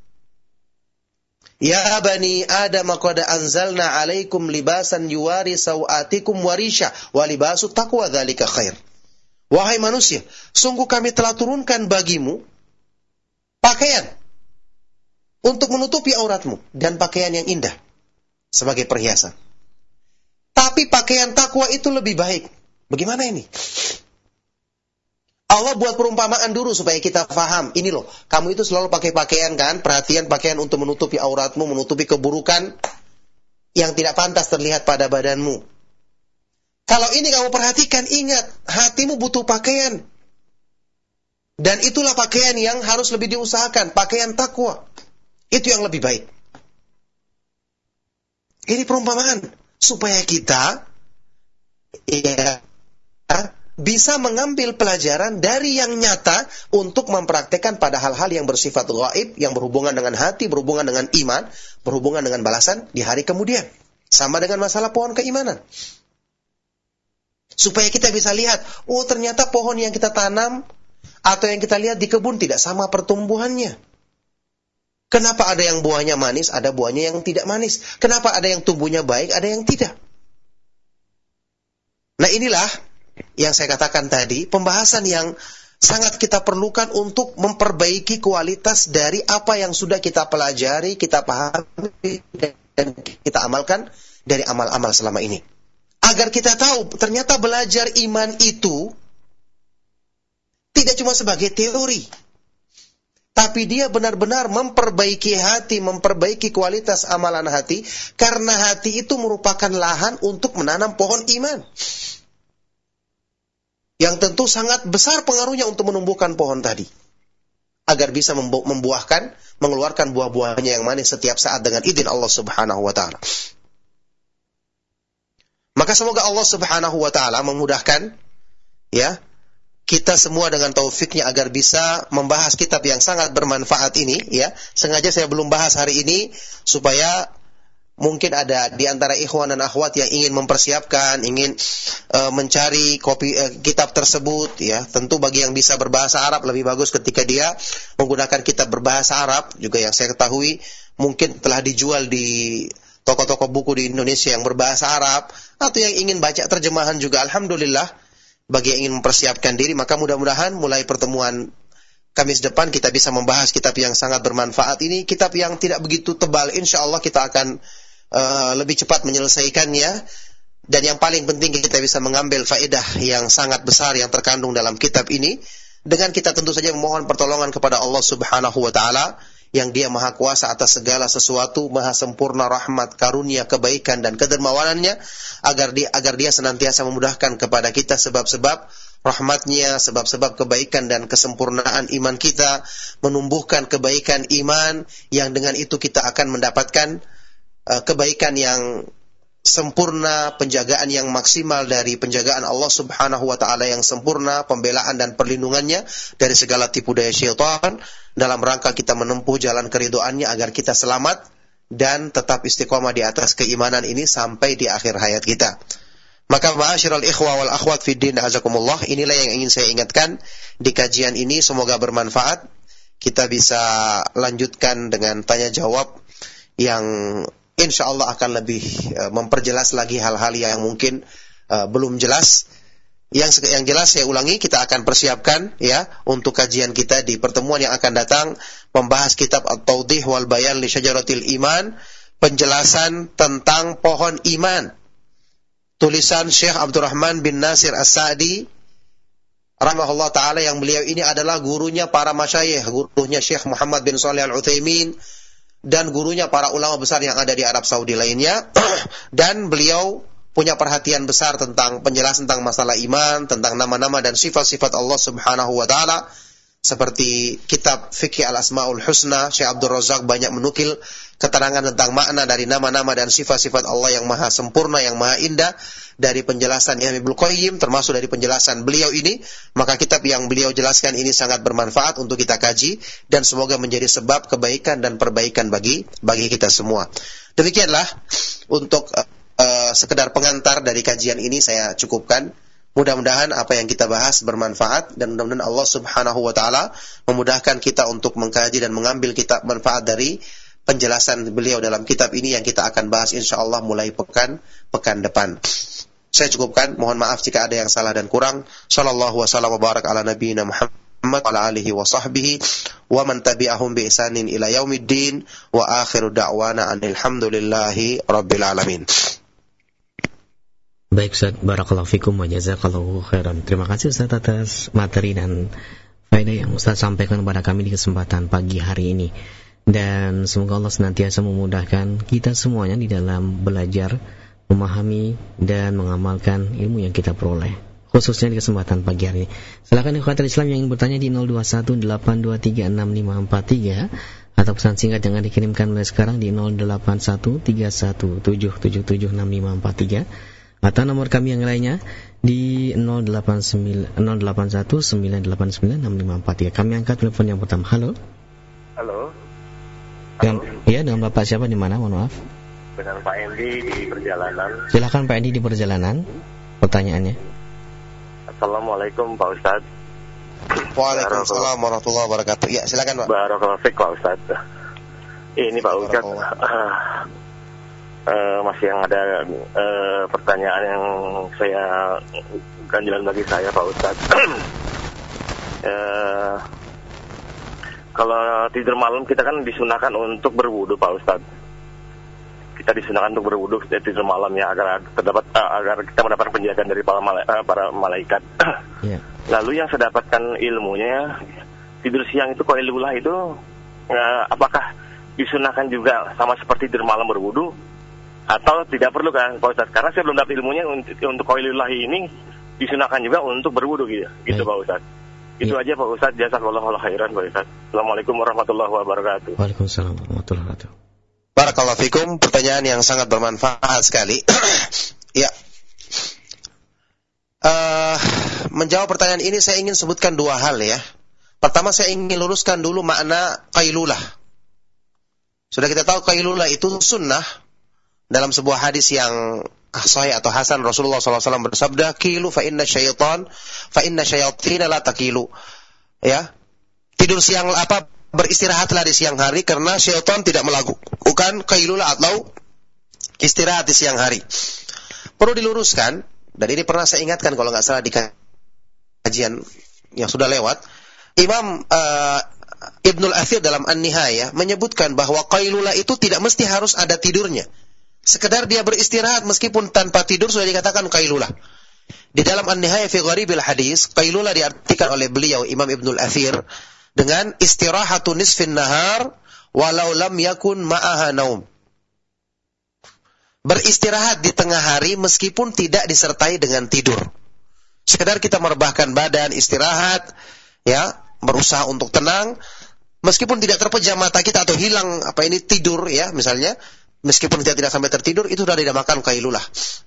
Ya bani Adam qad anzalna 'alaikum libasan yuwari sawatikum warisha wa libasu taqwa dzalika khair. Wahai manusia, sungguh kami telah turunkan bagimu pakaian untuk menutupi auratmu dan pakaian yang indah sebagai perhiasan. Tapi pakaian takwa itu lebih baik. Bagaimana ini? Allah buat perumpamaan dulu supaya kita faham. Ini loh, kamu itu selalu pakai pakaian kan? Perhatian pakaian untuk menutupi auratmu, menutupi keburukan yang tidak pantas terlihat pada badanmu. Kalau ini kamu perhatikan, ingat, hatimu butuh pakaian. Dan itulah pakaian yang harus lebih diusahakan, pakaian takwa. Itu yang lebih baik. Ini perumpamaan supaya kita bisa mengambil pelajaran dari yang nyata untuk mempraktekkan pada hal-hal yang bersifat gaib, yang berhubungan dengan hati, berhubungan dengan iman, berhubungan dengan balasan di hari kemudian. Sama dengan masalah pohon keimanan. Supaya kita bisa lihat, oh ternyata pohon yang kita tanam atau yang kita lihat di kebun tidak sama pertumbuhannya. Kenapa ada yang buahnya manis, ada buahnya yang tidak manis? Kenapa ada yang tumbuhnya baik, ada yang tidak? Nah inilah yang saya katakan tadi, pembahasan yang sangat kita perlukan untuk memperbaiki kualitas dari apa yang sudah kita pelajari, kita pahami, dan kita amalkan dari amal-amal selama ini. Agar kita tahu, ternyata belajar iman itu tidak cuma sebagai teori, tapi dia benar-benar memperbaiki hati, memperbaiki kualitas amalan hati, karena hati itu merupakan lahan untuk menanam pohon iman. Yang tentu sangat besar pengaruhnya untuk menumbuhkan pohon tadi. agar bisa mengeluarkan buah-buahnya yang manis setiap saat dengan izin Allah Subhanahu wa taala. Maka semoga Allah Subhanahu wa taala memudahkan ya kita semua dengan taufiknya agar bisa membahas kitab yang sangat bermanfaat ini ya. Sengaja saya belum bahas hari ini supaya mungkin ada di antara ikhwan dan akhwat yang ingin mempersiapkan, ingin mencari kitab tersebut ya. Tentu bagi yang bisa berbahasa Arab lebih bagus ketika dia menggunakan kitab berbahasa Arab, juga yang saya ketahui mungkin telah dijual di toko-toko buku di Indonesia yang berbahasa Arab, atau yang ingin baca terjemahan juga alhamdulillah. Bagi yang ingin mempersiapkan diri, maka mudah-mudahan mulai pertemuan Kamis depan kita bisa membahas kitab yang sangat bermanfaat ini. Kitab yang tidak begitu tebal, insya Allah kita akan lebih cepat menyelesaikannya. Dan yang paling penting kita bisa mengambil faedah yang sangat besar yang terkandung dalam kitab ini, dengan kita tentu saja memohon pertolongan kepada Allah Subhanahu wa taala yang Dia Maha Kuasa atas segala sesuatu, Maha sempurna rahmat, karunia, kebaikan dan kedermawanannya, agar dia senantiasa memudahkan kepada kita sebab-sebab rahmatnya, sebab-sebab kebaikan dan kesempurnaan iman kita, menumbuhkan kebaikan iman yang dengan itu kita akan mendapatkan kebaikan yang sempurna, penjagaan yang maksimal dari penjagaan Allah Subhanahu wa taala yang sempurna, pembelaan dan perlindungannya dari segala tipu daya syaitan, dalam rangka kita menempuh jalan keridhoannya agar kita selamat dan tetap istiqomah di atas keimanan ini sampai di akhir hayat kita. Maka ma'asyiral ikhwa wal akhwat fid din, azakumullah, inilah yang ingin saya ingatkan di kajian ini, semoga bermanfaat. Kita bisa lanjutkan dengan tanya jawab yang insya Allah akan lebih memperjelas lagi hal-hal yang mungkin belum jelas. Yang jelas saya ulangi, kita akan persiapkan ya untuk kajian kita di pertemuan yang akan datang, membahas kitab At-Tawdih wal Bayan li Syajaratil Iman, penjelasan tentang pohon iman, tulisan Syekh Abdurrahman bin Nasir As-Sa'di rahimahullah ta'ala, yang beliau ini adalah gurunya para masyayikh, gurunya Syekh Muhammad bin Shalih Al-Utsaimin dan gurunya para ulama besar yang ada di Arab Saudi lainnya. Dan beliau punya perhatian besar tentang penjelasan tentang masalah iman, tentang nama-nama dan sifat-sifat Allah Subhanahu wa taala. Seperti kitab Fiqh Al-Asmaul Husna, Syekh Abdul Razak banyak menukil keterangan tentang makna dari nama-nama dan sifat-sifat Allah yang maha sempurna, yang maha indah, dari penjelasan Imam Ibnu Qayyim, termasuk dari penjelasan beliau ini. Maka kitab yang beliau jelaskan ini sangat bermanfaat untuk kita kaji, dan semoga menjadi sebab kebaikan dan perbaikan bagi kita semua. Demikianlah untuk sekedar pengantar dari kajian ini saya cukupkan. Mudah-mudahan apa yang kita bahas bermanfaat, dan mudah-mudahan Allah Subhanahu wa taala memudahkan kita untuk mengkaji dan mengambil kitab manfaat dari penjelasan beliau dalam kitab ini yang kita akan bahas insyaallah mulai pekan depan. Saya cukupkan, mohon maaf jika ada yang salah dan kurang. Shallallahu wasallam wa barak ala nabiyina Muhammad wa ala alihi wa sahbihi wa man tabi'ahum bi ihsanin ila yaumiddin wa akhiru da'wana alhamdulillahi rabbil alamin. Baik Ustaz, barakallahu fikum wa jazakallahu khairan. Terima kasih Ustaz atas materi dan faedah yang Ustaz sampaikan kepada kami di kesempatan pagi hari ini. Dan semoga Allah senantiasa memudahkan kita semuanya di dalam belajar, memahami dan mengamalkan ilmu yang kita peroleh, khususnya di kesempatan pagi hari ini. Silakan ikhwatul Islam yang ingin bertanya di 0218236543 atau pesan singkat yang dikirimkan mulai sekarang di 081317776543, atau nomor kami yang lainnya di 0819896543. Kami angkat telepon yang pertama. Halo. Halo. Dengan Bapak siapa, di mana? Mohon maaf. Dengan Pak Endi di perjalanan. Silakan Pak Endi di perjalanan. Pertanyaannya. Assalamualaikum Pak Ustaz. Waalaikumsalam warahmatullahi wabarakatuh. Ya, silakan Pak. Barakallahu fiik Pak Ustaz. Ini Pak Ustaz, masih yang ada pertanyaan yang saya ganjalan bagi saya Pak Ustaz. Kalau tidur malam kita kan disunahkan untuk berwudu Pak Ustaz. Kita disunahkan untuk berwudu tidur malam ya, agar kita mendapatkan penjagaan dari para malaikat. Yeah. Lalu yang saya dapatkan ilmunya, tidur siang itu qailullah itu apakah disunahkan juga sama seperti tidur malam berwudu, atau tidak perlu kan Pak Ustaz? Karena saya belum dapat ilmunya untuk qailullah ini disunahkan juga untuk berwudu gitu Pak Ustaz. Itu aja Pak Ustadz. Jazakallahu khairan Pak Ustadz. Assalamualaikum warahmatullahi wabarakatuh. Waalaikumsalam warahmatullahi wabarakatuh. Barakallahu fikum, pertanyaan yang sangat bermanfaat sekali. Ya. Menjawab pertanyaan ini saya ingin sebutkan dua hal ya. Pertama saya ingin luruskan dulu makna qailulah. Sudah kita tahu qailulah itu sunnah. Dalam sebuah hadis yang sahih atau hasan, Rasulullah SAW bersabda, "Qilu fa inna syayatin la taqilu." Ya. Tidur siang beristirahatlah di siang hari karena syaitan tidak melakukan qailulah atau istirahat di siang hari. Perlu diluruskan, dan ini pernah saya ingatkan kalau nggak salah di kajian yang sudah lewat, Imam Ibnul Athir dalam An-Nihayah menyebutkan bahwa qailulah itu tidak mesti harus ada tidurnya. Sekedar dia beristirahat meskipun tanpa tidur sudah dikatakan qailulah. Di dalam An-Nihayah fi Gharibil Hadis, qailulah diartikan oleh beliau Imam Ibnul Athir dengan istirahatu nisfin nahar walau lam yakun ma'aha naum. Beristirahat di tengah hari meskipun tidak disertai dengan tidur. Sekedar kita merebahkan badan, istirahat, ya, berusaha untuk tenang, meskipun tidak terpejam mata kita atau hilang tidur ya, misalnya, meskipun kita tidak sampai tertidur, itu sudah dinamakan qailulah.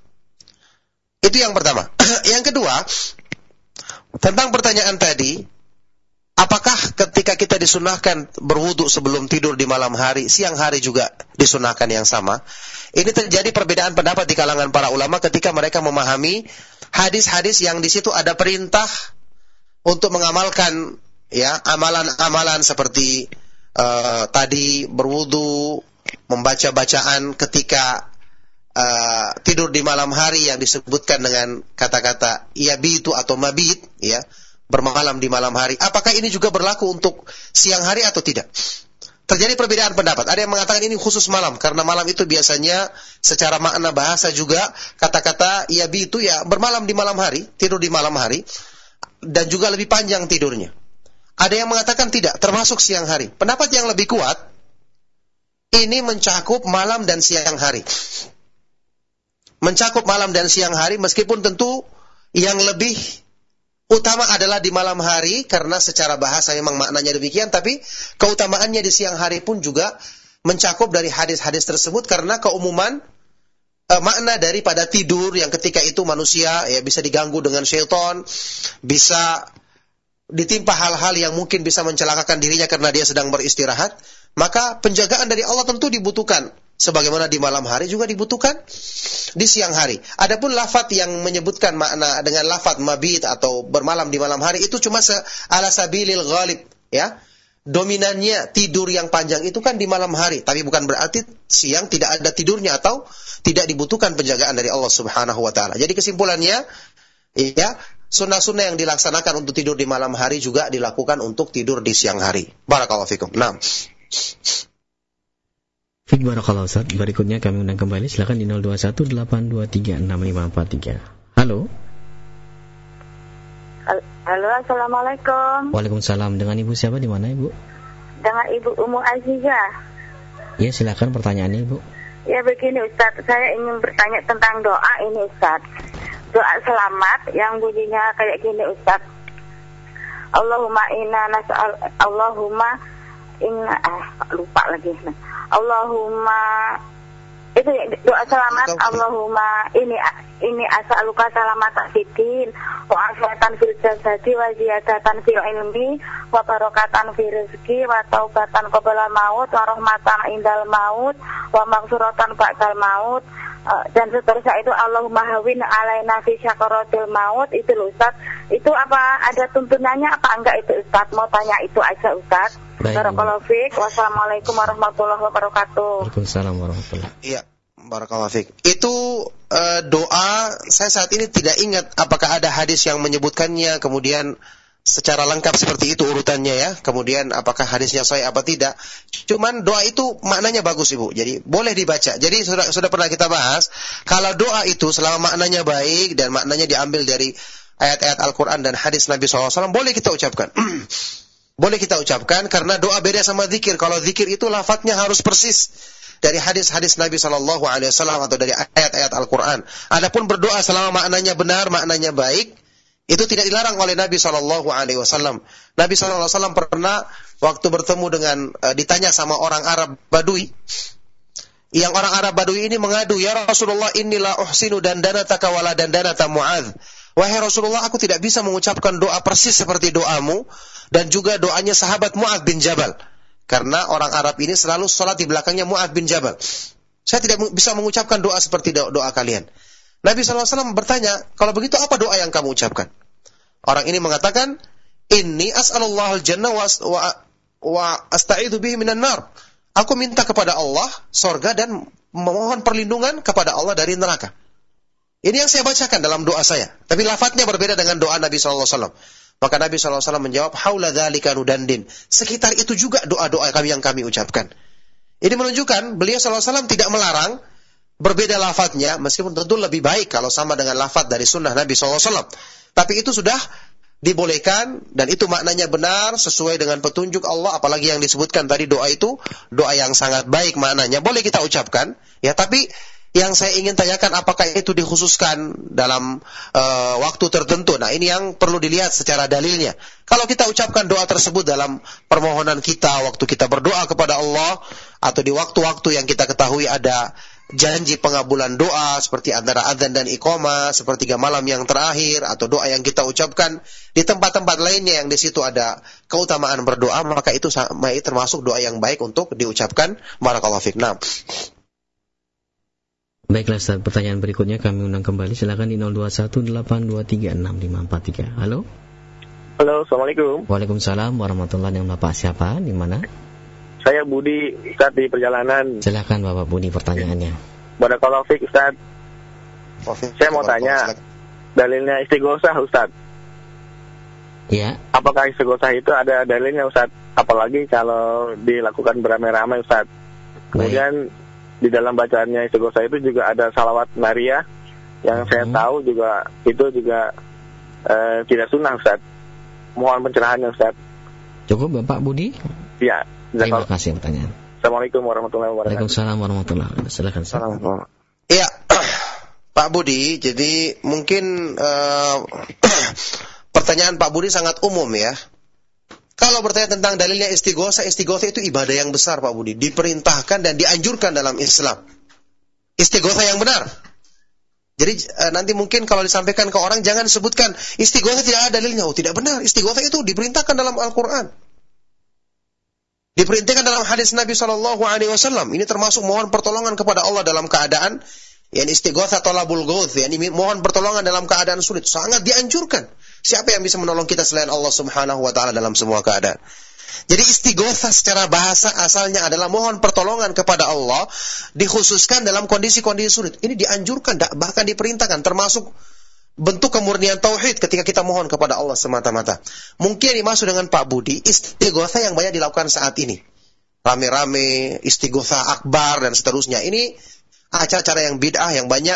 Itu yang pertama. Yang kedua, tentang pertanyaan tadi, apakah ketika kita disunahkan berwudu sebelum tidur di malam hari, siang hari juga disunahkan yang sama? Ini terjadi perbedaan pendapat di kalangan para ulama ketika mereka memahami hadis-hadis yang di situ ada perintah untuk mengamalkan ya amalan-amalan seperti tadi berwudu, membaca bacaan ketika tidur di malam hari yang disebutkan dengan kata-kata yabitu atau mabit, ya, bermalam di malam hari. Apakah ini juga berlaku untuk siang hari atau tidak? Terjadi perbedaan pendapat. Ada yang mengatakan ini khusus malam, karena malam itu biasanya secara makna bahasa juga kata-kata yabitu ya bermalam di malam hari, tidur di malam hari, dan juga lebih panjang tidurnya. Ada yang mengatakan tidak, termasuk siang hari. Pendapat yang lebih kuat, ini mencakup malam dan siang hari. Mencakup malam dan siang hari, meskipun tentu yang lebih utama adalah di malam hari, karena secara bahasa memang maknanya demikian, tapi keutamaannya di siang hari pun juga mencakup dari hadis-hadis tersebut, karena keumuman makna daripada tidur yang ketika itu manusia ya bisa diganggu dengan syaitan, bisa ditimpa hal-hal yang mungkin bisa mencelakakan dirinya karena dia sedang beristirahat, maka penjagaan dari Allah tentu dibutuhkan. Sebagaimana di malam hari juga dibutuhkan di siang hari. Adapun lafaz yang menyebutkan makna dengan lafaz mabit atau bermalam di malam hari itu cuma ala sabilil ghalib, ya. Dominannya tidur yang panjang itu kan di malam hari, tapi bukan berarti siang tidak ada tidurnya atau tidak dibutuhkan penjagaan dari Allah Subhanahu wa taala. Jadi kesimpulannya, ya, sunnah-sunnah yang dilaksanakan untuk tidur di malam hari juga dilakukan untuk tidur di siang hari. Barakallahu fikum. Nah. Fik barakallahu Ustaz. Berikutnya kami undang kembali, silakan di 0218236543. Halo. Halo, assalamualaikum. Waalaikumsalam. Dengan Ibu siapa, di mana Ibu? Dengan Ibu Umu Azizah. Ya, silakan pertanyaannya Ibu. Ya begini Ustaz, saya ingin bertanya tentang doa ini Ustaz. Doa selamat yang bunyinya kayak gini Ustaz. Allahumma inna nas'al, lupa lagi. Allahumma, itu doa selamat. Allahumma ini as'aluka salamatan fiddin wa afiatan fil jasadi wa ziyadatan fil ilmi wa barakatan fil rizqi wa taubatan qabla maut wa rahmatan indal maut wa maghfiratan ba'dal maut, dan seterusnya itu. Allahumma hawin alaina fi syakaratil maut. Itu loh Ustaz. Itu apa ada tuntunannya apa enggak itu Ustaz? Mau tanya itu aja Ustaz. Barakallahu fiik. Wassalamualaikum warahmatullahi wabarakatuh. Waalaikumsalam warahmatullahi. Iya, barakallahu fiik. Itu doa, saya saat ini tidak ingat apakah ada hadis yang menyebutkannya kemudian secara lengkap seperti itu urutannya ya. Kemudian apakah hadisnya sahih apa tidak. Cuman doa itu maknanya bagus Ibu. Jadi boleh dibaca. Jadi sudah pernah kita bahas, kalau doa itu selama maknanya baik dan maknanya diambil dari ayat-ayat Al-Quran dan hadis Nabi SAW, boleh kita ucapkan. Boleh kita ucapkan, karena doa beda sama zikir. Kalau zikir itu lafadznya harus persis dari hadis-hadis Nabi SAW atau dari ayat-ayat Al-Quran. Adapun berdoa selama maknanya benar, maknanya baik, Itu tidak dilarang oleh Nabi SAW. Nabi SAW pernah waktu bertemu dengan, ditanya sama orang Arab Badui. Yang orang Arab Badui ini mengadu, "Ya Rasulullah, inilah uhsinu dandanataka wala dandanata Mu'adz." Wahai Rasulullah, aku tidak bisa mengucapkan doa persis seperti doamu dan juga doanya sahabat Mu'adz bin Jabal. Karena orang Arab ini selalu sholat di belakangnya Mu'adz bin Jabal. Saya tidak bisa mengucapkan doa seperti doa kalian. Nabi SAW bertanya, kalau begitu apa doa yang kamu ucapkan? Orang ini mengatakan, "Inni as'alullahal jannah wa asta'idhu bihi minan nar." Aku minta kepada Allah surga dan memohon perlindungan kepada Allah dari neraka. Ini yang saya bacakan dalam doa saya. Tapi lafadznya berbeda dengan doa Nabi SAW. Maka Nabi SAW menjawab, "Haula dzalika nudandin." Sekitar itu juga doa-doa kami yang kami ucapkan. Ini menunjukkan beliau SAW tidak melarang berbeda lafadznya, meskipun tentu lebih baik kalau sama dengan lafadz dari sunnah Nabi SAW. Tapi itu sudah dibolehkan dan itu maknanya benar sesuai dengan petunjuk Allah, apalagi yang disebutkan tadi doa itu doa yang sangat baik maknanya, boleh kita ucapkan ya. Tapi yang saya ingin tanyakan, apakah itu dikhususkan dalam waktu tertentu? Nah, ini yang perlu dilihat secara dalilnya. Kalau kita ucapkan doa tersebut dalam permohonan kita, waktu kita berdoa kepada Allah, atau di waktu-waktu yang kita ketahui ada janji pengabulan doa seperti antara adzan dan iqamah, sepertiga malam yang terakhir, atau doa yang kita ucapkan di tempat-tempat lainnya yang di situ ada keutamaan berdoa, maka itu termasuk doa yang baik untuk diucapkan. Barakallahu fiik. Nah. Baiklah Ustaz, pertanyaan berikutnya kami undang kembali. Silakan di 0218236543. Halo. Halo, Assalamualaikum. Waalaikumsalam warahmatullahi wabarakatuh. Bapak siapa? Di mana? Saya Budi, Ustaz, di perjalanan. Silakan Bapak Budi pertanyaannya. Barakallahu fiik, Ustaz. Saya mau tanya, dalilnya istighosah, Ustaz. Ya. Apakah istighosah itu ada dalilnya, Ustaz? Apalagi kalau dilakukan beramai-ramai, Ustaz. Kemudian di dalam bacaannya istighosah itu juga ada salawat Maria yang saya tahu juga itu juga tidak sunnah, Ustaz. Mohon pencerahannya, Ustaz. Cukup Bapak Budi? Ya. Terima kasih pertanyaan. Assalamualaikum warahmatullahi wabarakatuh. Waalaikumsalam warahmatullahi wabarakatuh. Silakan. Iya, Pak Budi. Jadi mungkin pertanyaan Pak Budi sangat umum ya. Kalau bertanya tentang dalilnya istighosah itu ibadah yang besar Pak Budi. Diperintahkan dan dianjurkan dalam Islam. Istighosah yang benar. Jadi nanti mungkin kalau disampaikan ke orang jangan sebutkan istighosah tidak ada dalilnya. Oh, tidak benar. Istighosah itu diperintahkan dalam Al-Quran. Diperintahkan dalam hadis Nabi SAW. Ini termasuk mohon pertolongan kepada Allah dalam keadaan yang istighotsah talabul ghauth, yakni mohon pertolongan dalam keadaan sulit. Sangat dianjurkan. Siapa yang bisa menolong kita selain Allah Subhanahu wa taala dalam semua keadaan? Jadi istighotsah secara bahasa asalnya adalah mohon pertolongan kepada Allah, dikhususkan dalam kondisi-kondisi sulit. Ini dianjurkan, bahkan diperintahkan, termasuk bentuk kemurnian tauhid ketika kita mohon kepada Allah semata-mata. Mungkin dimaksud dengan Pak Budi istighotsah yang banyak dilakukan saat ini. Rame-rame, istighotsah akbar dan seterusnya. Ini acara-acara yang bid'ah yang banyak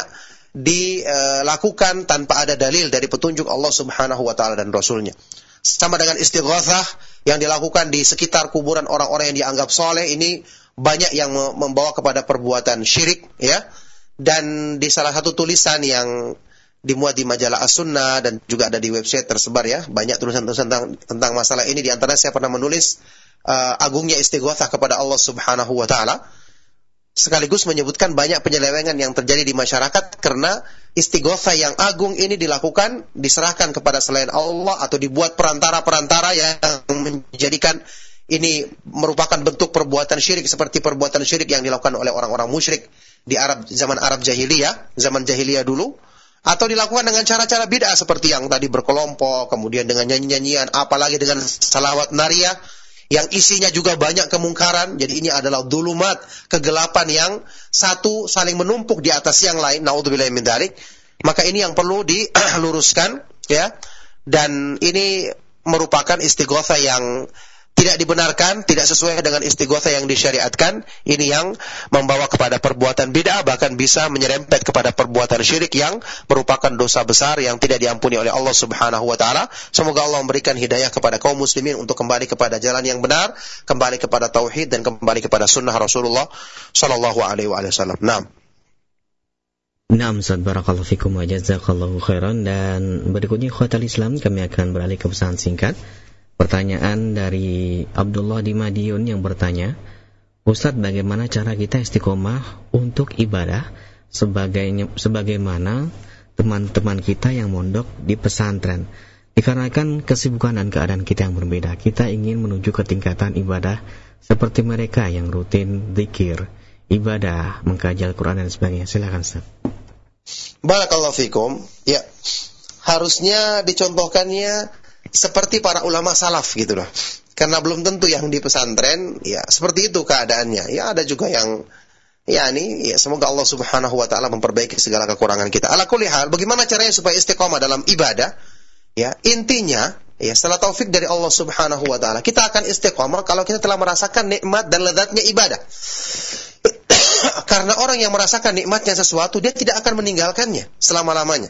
dilakukan tanpa ada dalil dari petunjuk Allah Subhanahu wa taala dan Rasulnya. Sama dengan istighotsah yang dilakukan di sekitar kuburan orang-orang yang dianggap soleh, ini banyak yang membawa kepada perbuatan syirik ya. Dan di salah satu tulisan yang dimuat di majalah As-Sunnah dan juga ada di website tersebar ya, banyak tulisan-tulisan tentang masalah ini. Di antara saya pernah menulis agungnya istighotsah kepada Allah Subhanahu wa taala, sekaligus menyebutkan banyak penyelewengan yang terjadi di masyarakat karena istighotsah yang agung ini dilakukan, diserahkan kepada selain Allah atau dibuat perantara-perantara yang menjadikan ini merupakan bentuk perbuatan syirik seperti perbuatan syirik yang dilakukan oleh orang-orang musyrik di zaman Arab jahiliyah, zaman jahiliyah dulu. Atau dilakukan dengan cara-cara bid'ah seperti yang tadi berkelompok, kemudian dengan nyanyi-nyanyian, apalagi dengan salawat nariyah yang isinya juga banyak kemungkaran. Jadi ini adalah dzulumat, kegelapan yang satu saling menumpuk di atas yang lain. Naudzubillahi min dzalik. Maka ini yang perlu diluruskan ya. Dan ini merupakan istighotsah yang tidak dibenarkan, tidak sesuai dengan istighotsah yang disyariatkan. Ini yang membawa kepada perbuatan bid'ah, bahkan bisa menyerempet kepada perbuatan syirik yang merupakan dosa besar yang tidak diampuni oleh Allah Subhanahu wa taala. Semoga Allah memberikan hidayah kepada kaum muslimin untuk kembali kepada jalan yang benar, kembali kepada tauhid dan kembali kepada sunnah Rasulullah sallallahu alaihi wasallam. Naam. Naam, Ustaz, barakallahu fikum wa jazakallahu khairan. Dan berikutnya ikhwatal Islam, kami akan beralih ke pesan singkat. Pertanyaan dari Abdullah di Madiun yang bertanya, Ustaz, bagaimana cara kita istiqomah untuk ibadah sebagaimana teman-teman kita yang mondok di pesantren? Dikarenakan kesibukan dan keadaan kita yang berbeda, kita ingin menuju ke tingkatan ibadah seperti mereka yang rutin zikir, ibadah, mengkaji Al-Quran dan sebagainya. Silakan, Ustaz. Barakallahu fikum. Ya, harusnya dicontohkannya seperti para ulama salaf gitu loh. Karena belum tentu yang di pesantren ya seperti itu keadaannya. Ya ada juga yang semoga Allah Subhanahu wa taala memperbaiki segala kekurangan kita. Ala kulli hal, bagaimana caranya supaya istiqomah dalam ibadah? Ya, intinya ya setelah taufik dari Allah Subhanahu wa taala, kita akan istiqomah kalau kita telah merasakan nikmat dan lezatnya ibadah. Karena orang yang merasakan nikmatnya sesuatu, dia tidak akan meninggalkannya selama-lamanya.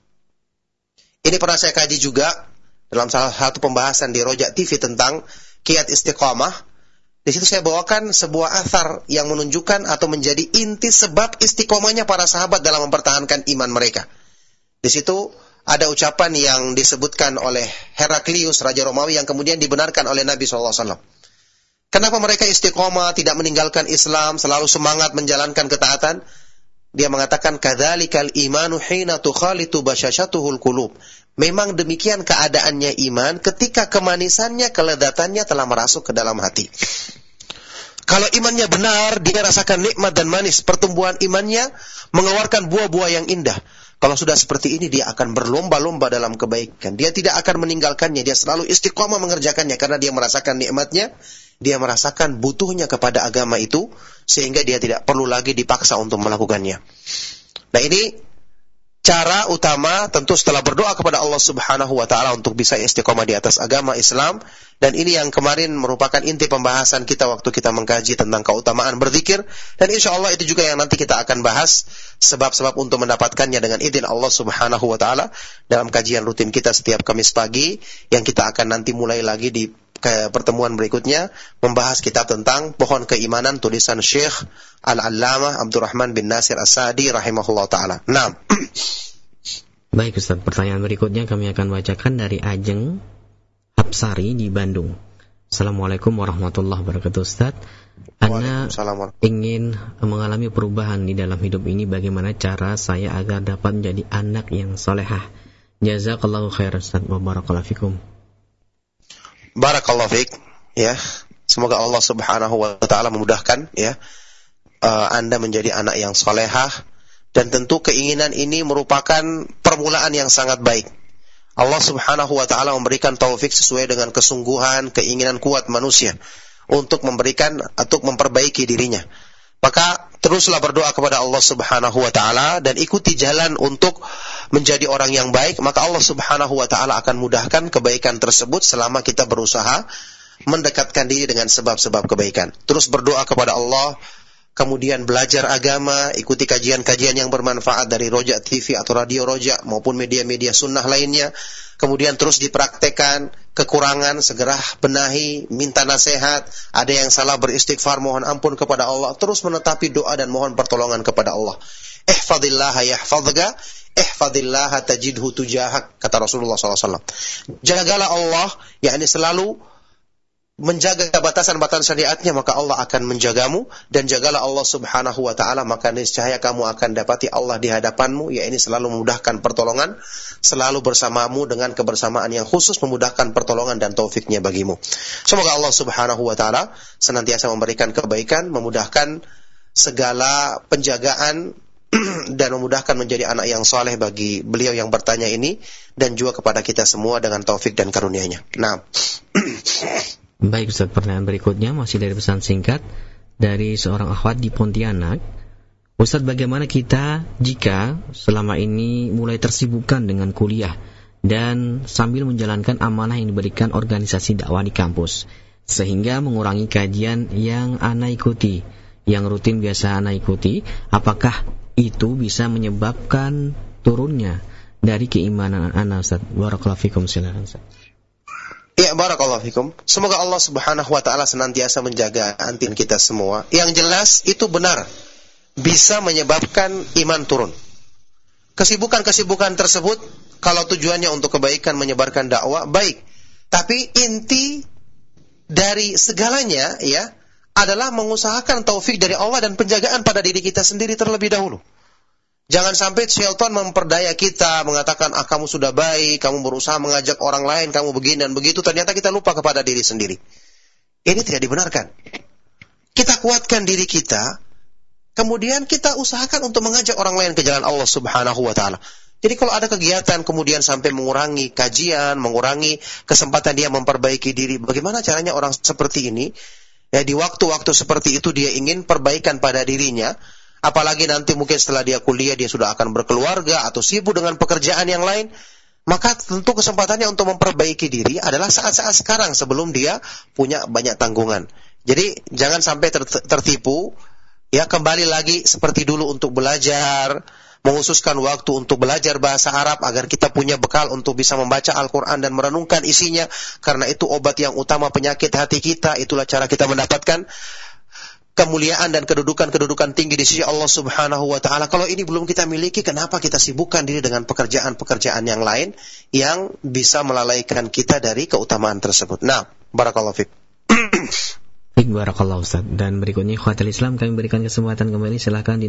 Ini pernah saya kaji juga dalam salah satu pembahasan di Roja TV tentang kiat istiqomah. Di situ saya bawakan sebuah athar yang menunjukkan atau menjadi inti sebab istiqomahnya para sahabat dalam mempertahankan iman mereka. Di situ ada ucapan yang disebutkan oleh Heraklius, Raja Romawi, yang kemudian dibenarkan oleh Nabi SAW. Kenapa mereka istiqomah, tidak meninggalkan Islam, selalu semangat menjalankan ketaatan? Dia mengatakan, kadzalikal imanu hina tukhalitu basyashatuhul qulub. Memang demikian keadaannya iman ketika kemanisannya, kelezatannya telah merasuk ke dalam hati. Kalau imannya benar, dia rasakan nikmat dan manis. Pertumbuhan imannya mengeluarkan buah-buah yang indah. Kalau sudah seperti ini, dia akan berlomba-lomba dalam kebaikan. Dia tidak akan meninggalkannya. Dia selalu istiqomah mengerjakannya. Karena dia merasakan nikmatnya. Dia merasakan butuhnya kepada agama itu. Sehingga dia tidak perlu lagi dipaksa untuk melakukannya. Nah, ini cara utama tentu setelah berdoa kepada Allah Subhanahu wa taala untuk bisa istiqomah di atas agama Islam. Dan ini yang kemarin merupakan inti pembahasan kita waktu kita mengkaji tentang keutamaan berzikir. Dan insya Allah itu juga yang nanti kita akan bahas sebab-sebab untuk mendapatkannya dengan izin Allah Subhanahu wa taala dalam kajian rutin kita setiap Kamis pagi, yang kita akan nanti mulai lagi di pertemuan berikutnya membahas kitab tentang pohon keimanan tulisan Syekh Al-Allamah Abdurrahman bin Nasir As-Sa'di rahimahullah ta'ala. Nah, baik Ustaz, pertanyaan berikutnya kami akan bacakan dari Ajeng Hapsari di Bandung. Assalamualaikum warahmatullahi wabarakatuh, Ustaz. Ana ingin mengalami perubahan di dalam hidup ini. Bagaimana cara saya agar dapat menjadi anak yang solehah? Jazakallahu khairan, Ustaz. Wa barakallahu fikum. Barakallahu fiik. Ya, semoga Allah Subhanahu wa taala memudahkan ya Anda menjadi anak yang solehah. Dan tentu keinginan ini merupakan permulaan yang sangat baik. Allah Subhanahu wa taala memberikan taufik sesuai dengan kesungguhan, keinginan kuat manusia untuk memberikan atau memperbaiki dirinya. Maka teruslah berdoa kepada Allah Subhanahu wa taala dan ikuti jalan untuk menjadi orang yang baik, maka Allah Subhanahu wa taala akan mudahkan kebaikan tersebut selama kita berusaha mendekatkan diri dengan sebab-sebab kebaikan. Terus berdoa kepada Allah, kemudian belajar agama, ikuti kajian-kajian yang bermanfaat dari Roja TV atau Radio Roja maupun media-media sunnah lainnya. Kemudian terus dipraktekkan, kekurangan segera benahi, minta nasihat, ada yang salah beristighfar, mohon ampun kepada Allah, terus menetapi doa dan mohon pertolongan kepada Allah. Ihfadillah yahfadhka, ihfadillah tajidhu tujahak, kata Rasulullah SAW. Jagalah Allah, yakni selalu menjaga batasan-batasan syariatnya, maka Allah akan menjagamu. Dan jagalah Allah Subhanahu wa ta'ala, maka niscaya kamu akan dapati Allah di hadapanmu, yakni selalu memudahkan pertolongan, selalu bersamamu dengan kebersamaan yang khusus, memudahkan pertolongan dan taufiknya bagimu. Semoga Allah Subhanahu wa ta'ala senantiasa memberikan kebaikan, memudahkan segala penjagaan dan memudahkan menjadi anak yang soleh bagi beliau yang bertanya ini, dan juga kepada kita semua dengan taufik dan karunia-Nya. Nah, baik Ustaz, pertanyaan berikutnya masih dari pesan singkat dari seorang akhwat di Pontianak. Ustaz, bagaimana kita jika selama ini mulai tersibukkan dengan kuliah dan sambil menjalankan amanah yang diberikan organisasi dakwah di kampus, sehingga mengurangi kajian yang ana ikuti, yang rutin biasa ana ikuti, apakah itu bisa menyebabkan turunnya dari keimanan ana, Ustaz? Barakallahu fikum. Silakan, Ustaz. Ya, barakallahu fikum. Semoga Allah Subhanahu wa ta'ala senantiasa menjaga antin kita semua. Yang jelas itu benar, bisa menyebabkan iman turun. Kesibukan-kesibukan tersebut kalau tujuannya untuk kebaikan, menyebarkan dakwah, baik. Tapi inti dari segalanya ya adalah mengusahakan taufik dari Allah dan penjagaan pada diri kita sendiri terlebih dahulu. Jangan sampai syaitan memperdaya kita, mengatakan, kamu sudah baik, kamu berusaha mengajak orang lain, kamu begini dan begitu, ternyata kita lupa kepada diri sendiri. Ini tidak dibenarkan. Kita kuatkan diri kita, kemudian kita usahakan untuk mengajak orang lain ke jalan Allah Subhanahu wa Ta'ala. Jadi kalau ada kegiatan kemudian sampai mengurangi kajian, mengurangi kesempatan dia memperbaiki diri, bagaimana caranya orang seperti ini, ya di waktu-waktu seperti itu dia ingin perbaikan pada dirinya, apalagi nanti mungkin setelah dia kuliah dia sudah akan berkeluarga atau sibuk dengan pekerjaan yang lain, maka tentu kesempatannya untuk memperbaiki diri adalah saat-saat sekarang sebelum dia punya banyak tanggungan. Jadi jangan sampai tertipu, ya kembali lagi seperti dulu untuk belajar, menghususkan waktu untuk belajar bahasa Arab agar kita punya bekal untuk bisa membaca Al-Quran dan merenungkan isinya, karena itu obat yang utama penyakit hati kita. Itulah cara kita mendapatkan kemuliaan dan kedudukan tinggi di sisi Allah Subhanahu wa Ta'ala. Kalau ini belum kita miliki, kenapa kita sibukkan diri dengan pekerjaan-pekerjaan yang lain yang bisa melalaikan kita dari keutamaan tersebut. Nah, barakallahu fiik. Baik, barakallahu Ustaz. Dan berikutnya ikhwatul Islam, kami berikan kesempatan kembali, silakan di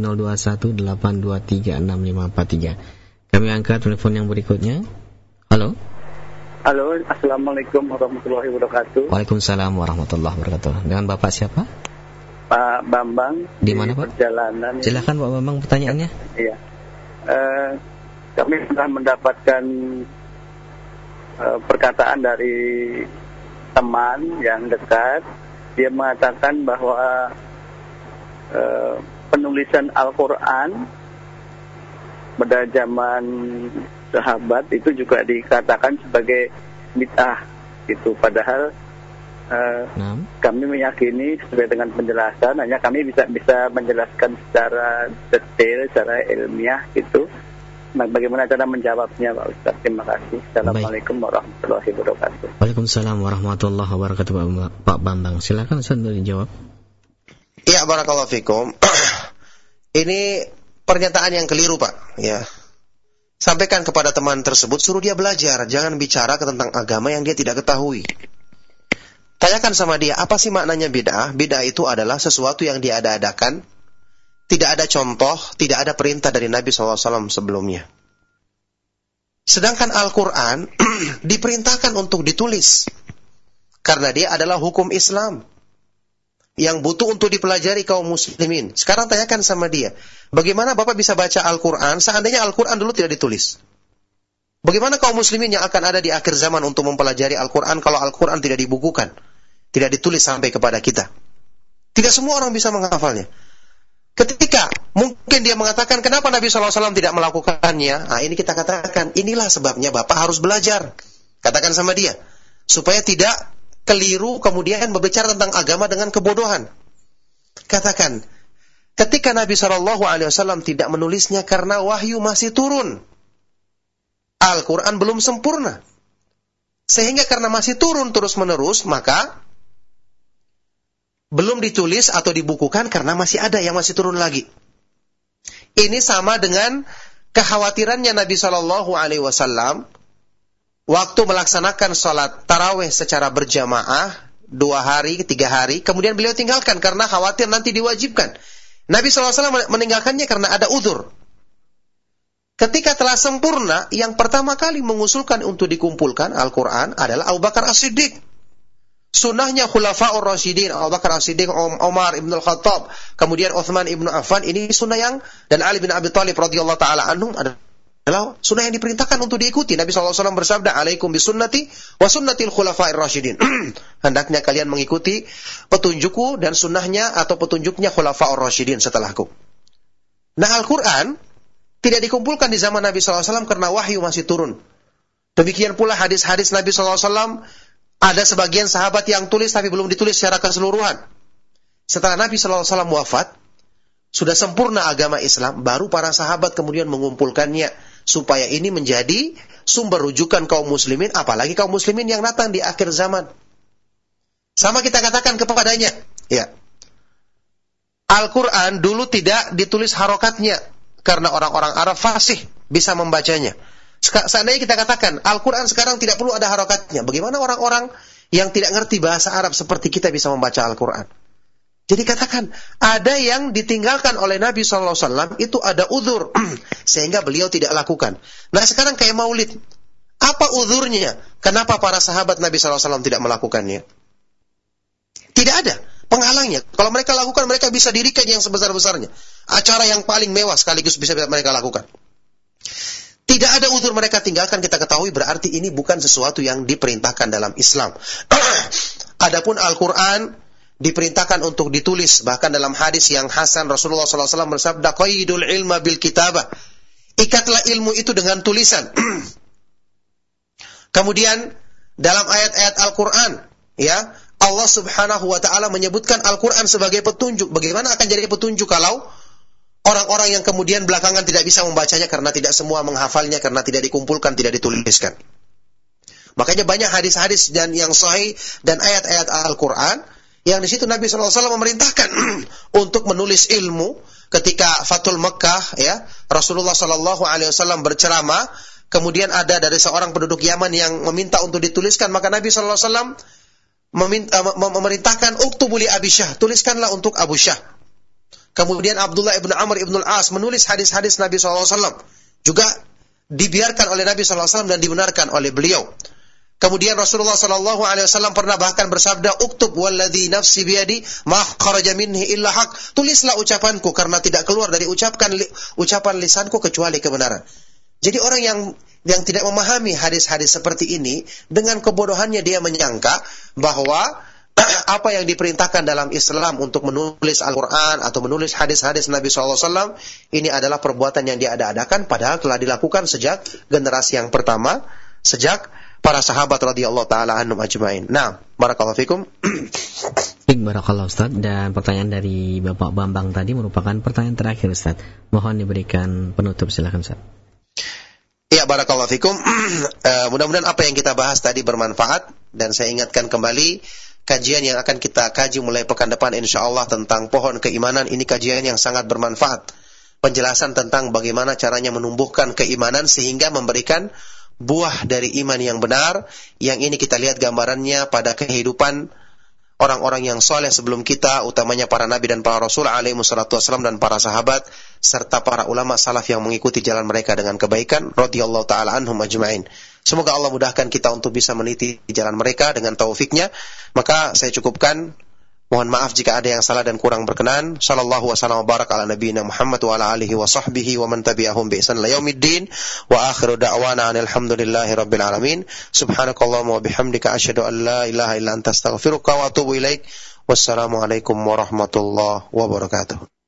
0218236543. Kami angkat telepon yang berikutnya. Halo. Halo, Assalamualaikum warahmatullahi wabarakatuh. Waalaikumsalam warahmatullahi wabarakatuh. Dengan Bapak siapa? Pak Bambang. Di mana, Pak? Perjalanan. Silakan Pak Bambang pertanyaannya. Iya. Kami telah mendapatkan perkataan dari teman yang dekat. Dia mengatakan bahwa penulisan Al-Quran pada zaman sahabat itu juga dikatakan sebagai bid'ah gitu. Padahal kami meyakini sesuai dengan penjelasan, hanya kami bisa menjelaskan secara detail, secara ilmiah gitu. Nah, bagaimana cara menjawabnya, Pak Ustaz? Terima kasih. Assalamualaikum warahmatullahi wabarakatuh. Waalaikumsalam warahmatullahi wabarakatuh, Pak Bambang. Silakan Ustaz dijawab. Ya, barakallahu fikum. Ini pernyataan yang keliru, Pak. Ya. Sampaikan kepada teman tersebut, suruh dia belajar, jangan bicara tentang agama yang dia tidak ketahui. Tanyakan sama dia, apa sih maknanya bid'ah? Bid'ah itu adalah sesuatu yang diada-adakan, tidak ada contoh, tidak ada perintah dari Nabi SAW sebelumnya. Sedangkan Al-Quran diperintahkan untuk ditulis, karena dia adalah hukum Islam yang butuh untuk dipelajari kaum muslimin. Sekarang tanyakan sama dia, bagaimana Bapak bisa baca Al-Quran seandainya Al-Quran dulu tidak ditulis? Bagaimana kaum muslimin yang akan ada di akhir zaman untuk mempelajari Al-Quran kalau Al-Quran tidak dibukukan, tidak ditulis sampai kepada kita? Tidak semua orang bisa menghafalnya. Ketika mungkin dia mengatakan, kenapa Nabi SAW tidak melakukannya? Nah, ini kita katakan, inilah sebabnya Bapak harus belajar. Katakan sama dia, supaya tidak keliru kemudian berbicara tentang agama dengan kebodohan. Katakan, ketika Nabi SAW tidak menulisnya karena wahyu masih turun, Al-Quran belum sempurna. Sehingga karena masih turun terus-menerus, maka belum ditulis atau dibukukan karena masih ada yang masih turun lagi. Ini sama dengan kekhawatirannya Nabi SAW waktu melaksanakan sholat tarawih secara berjamaah 2 hari, 3 hari, kemudian beliau tinggalkan karena khawatir nanti diwajibkan. Nabi SAW meninggalkannya karena ada uzur. Ketika telah sempurna, yang pertama kali mengusulkan untuk dikumpulkan Al-Quran adalah Abu Bakar As-Siddiq. Sunnahnya Khulafa'ur Rasyidin, Abu Bakar As-Siddiq, Umar ibn al-Khattab, kemudian Uthman ibn Affan, ini sunnah yang, dan Ali bin Abi Thalib radhiyallahu ta'ala anhum adalah sunnah yang diperintahkan untuk diikuti. Nabi SAW bersabda, alaikum bisunnati wa sunnatil khulafa'ir rasyidin. Hendaknya kalian mengikuti petunjukku dan sunnahnya atau petunjuknya Khulafa'ur Rasyidin setelahku. Nah, Al-Quran tidak dikumpulkan di zaman Nabi SAW karena wahyu masih turun. Demikian pula hadis-hadis Nabi SAW, ada sebagian sahabat yang tulis tapi belum ditulis secara keseluruhan. Setelah Nabi SAW wafat, sudah sempurna agama Islam, baru para sahabat kemudian mengumpulkannya, supaya ini menjadi sumber rujukan kaum muslimin, apalagi kaum muslimin yang datang di akhir zaman. Sama kita katakan kepadanya, ya, Al-Quran dulu tidak ditulis harokatnya, karena orang-orang Arab fasih. bisa membacanya. Seandainya kita katakan Al-Quran sekarang tidak perlu ada harokatnya, bagaimana orang-orang yang tidak ngerti bahasa Arab seperti kita bisa membaca Al-Quran? Jadi katakan, ada yang ditinggalkan oleh Nabi SAW, itu ada uzur, sehingga beliau tidak lakukan. Nah sekarang kayak maulid, apa uzurnya? Kenapa para sahabat Nabi SAW tidak melakukannya? Tidak ada penghalangnya. Kalau mereka lakukan, mereka bisa dirikan yang sebesar-besarnya. Acara yang paling mewah sekaligus bisa mereka lakukan. Tidak ada uzur mereka tinggalkan, kita ketahui berarti ini bukan sesuatu yang diperintahkan dalam Islam. Adapun Al-Quran diperintahkan untuk ditulis. Bahkan dalam hadis yang hasan Rasulullah SAW bersabda, qaidul ilma bil kitabah. Ikatlah ilmu itu dengan tulisan. Kemudian dalam ayat-ayat Al-Quran, ya, Allah Subhanahu wa taala menyebutkan Al-Quran sebagai petunjuk. Bagaimana akan jadi petunjuk kalau orang-orang yang kemudian belakangan tidak bisa membacanya karena tidak semua menghafalnya, karena tidak dikumpulkan, tidak dituliskan. Makanya banyak hadis-hadis dan yang sahih dan ayat-ayat Al-Quran yang di situ Nabi SAW memerintahkan untuk menulis ilmu. Ketika Fathul Mekkah, ya, Rasulullah SAW berceramah, kemudian ada dari seorang penduduk Yaman yang meminta untuk dituliskan, maka Nabi SAW memerintahkan uktubu li Abi Syah, tuliskanlah untuk Abu Syah. Kemudian Abdullah ibn Amr ibn al-As menulis hadis-hadis Nabi SAW, juga dibiarkan oleh Nabi SAW dan dibenarkan oleh beliau. Kemudian Rasulullah SAW pernah bahkan bersabda, uktub walladhi nafsi biyadi ma kharaja minhi illa haq, tulislah ucapanku karena tidak keluar dari ucapan lisanku kecuali kebenaran. Jadi orang yang tidak memahami hadis-hadis seperti ini, dengan kebodohannya dia menyangka bahwa apa yang diperintahkan dalam Islam untuk menulis Al-Quran atau menulis hadis-hadis Nabi SAW, ini adalah perbuatan yang diada-adakan, padahal telah dilakukan sejak generasi yang pertama, sejak para sahabat radhiyallahu ta'ala anhum ajma'in. Nah, barakallahu fikum. Barakallahu Ustaz. Dan pertanyaan dari Bapak Bambang tadi merupakan pertanyaan terakhir Ustaz. Mohon diberikan penutup, silakan Ustaz. Ya, barakallahu fikum. Mudah-mudahan apa yang kita bahas tadi bermanfaat, dan saya ingatkan kembali kajian yang akan kita kaji mulai pekan depan insyaallah tentang pohon keimanan. Ini kajian yang sangat bermanfaat. Penjelasan tentang bagaimana caranya menumbuhkan keimanan sehingga memberikan buah dari iman yang benar. Yang ini kita lihat gambarannya pada kehidupan orang-orang yang soleh sebelum kita, utamanya para nabi dan para rasul alaihi wassalatu wassalam, dan para sahabat serta para ulama salaf yang mengikuti jalan mereka dengan kebaikan radhiyallahu ta'ala anhum ajma'in. Semoga Allah mudahkan kita untuk bisa meniti jalan mereka dengan taufiknya. Maka saya cukupkan. Mohon maaf jika ada yang salah dan kurang berkenan. Sallallahu wasallam wa baraka ala nabiyina Muhammad wa ala alihi wa sahbihi wa man tabi'ahum bi ihsan ila yaumiddin. Wa akhiru da'wana alhamdulillahi rabbil alamin. Subhanakallahumma wa bihamdika asyhadu an la ilaha illa anta astaghfiruka wa atubu ilaik. Wassalamu alaikum warahmatullahi wabarakatuh.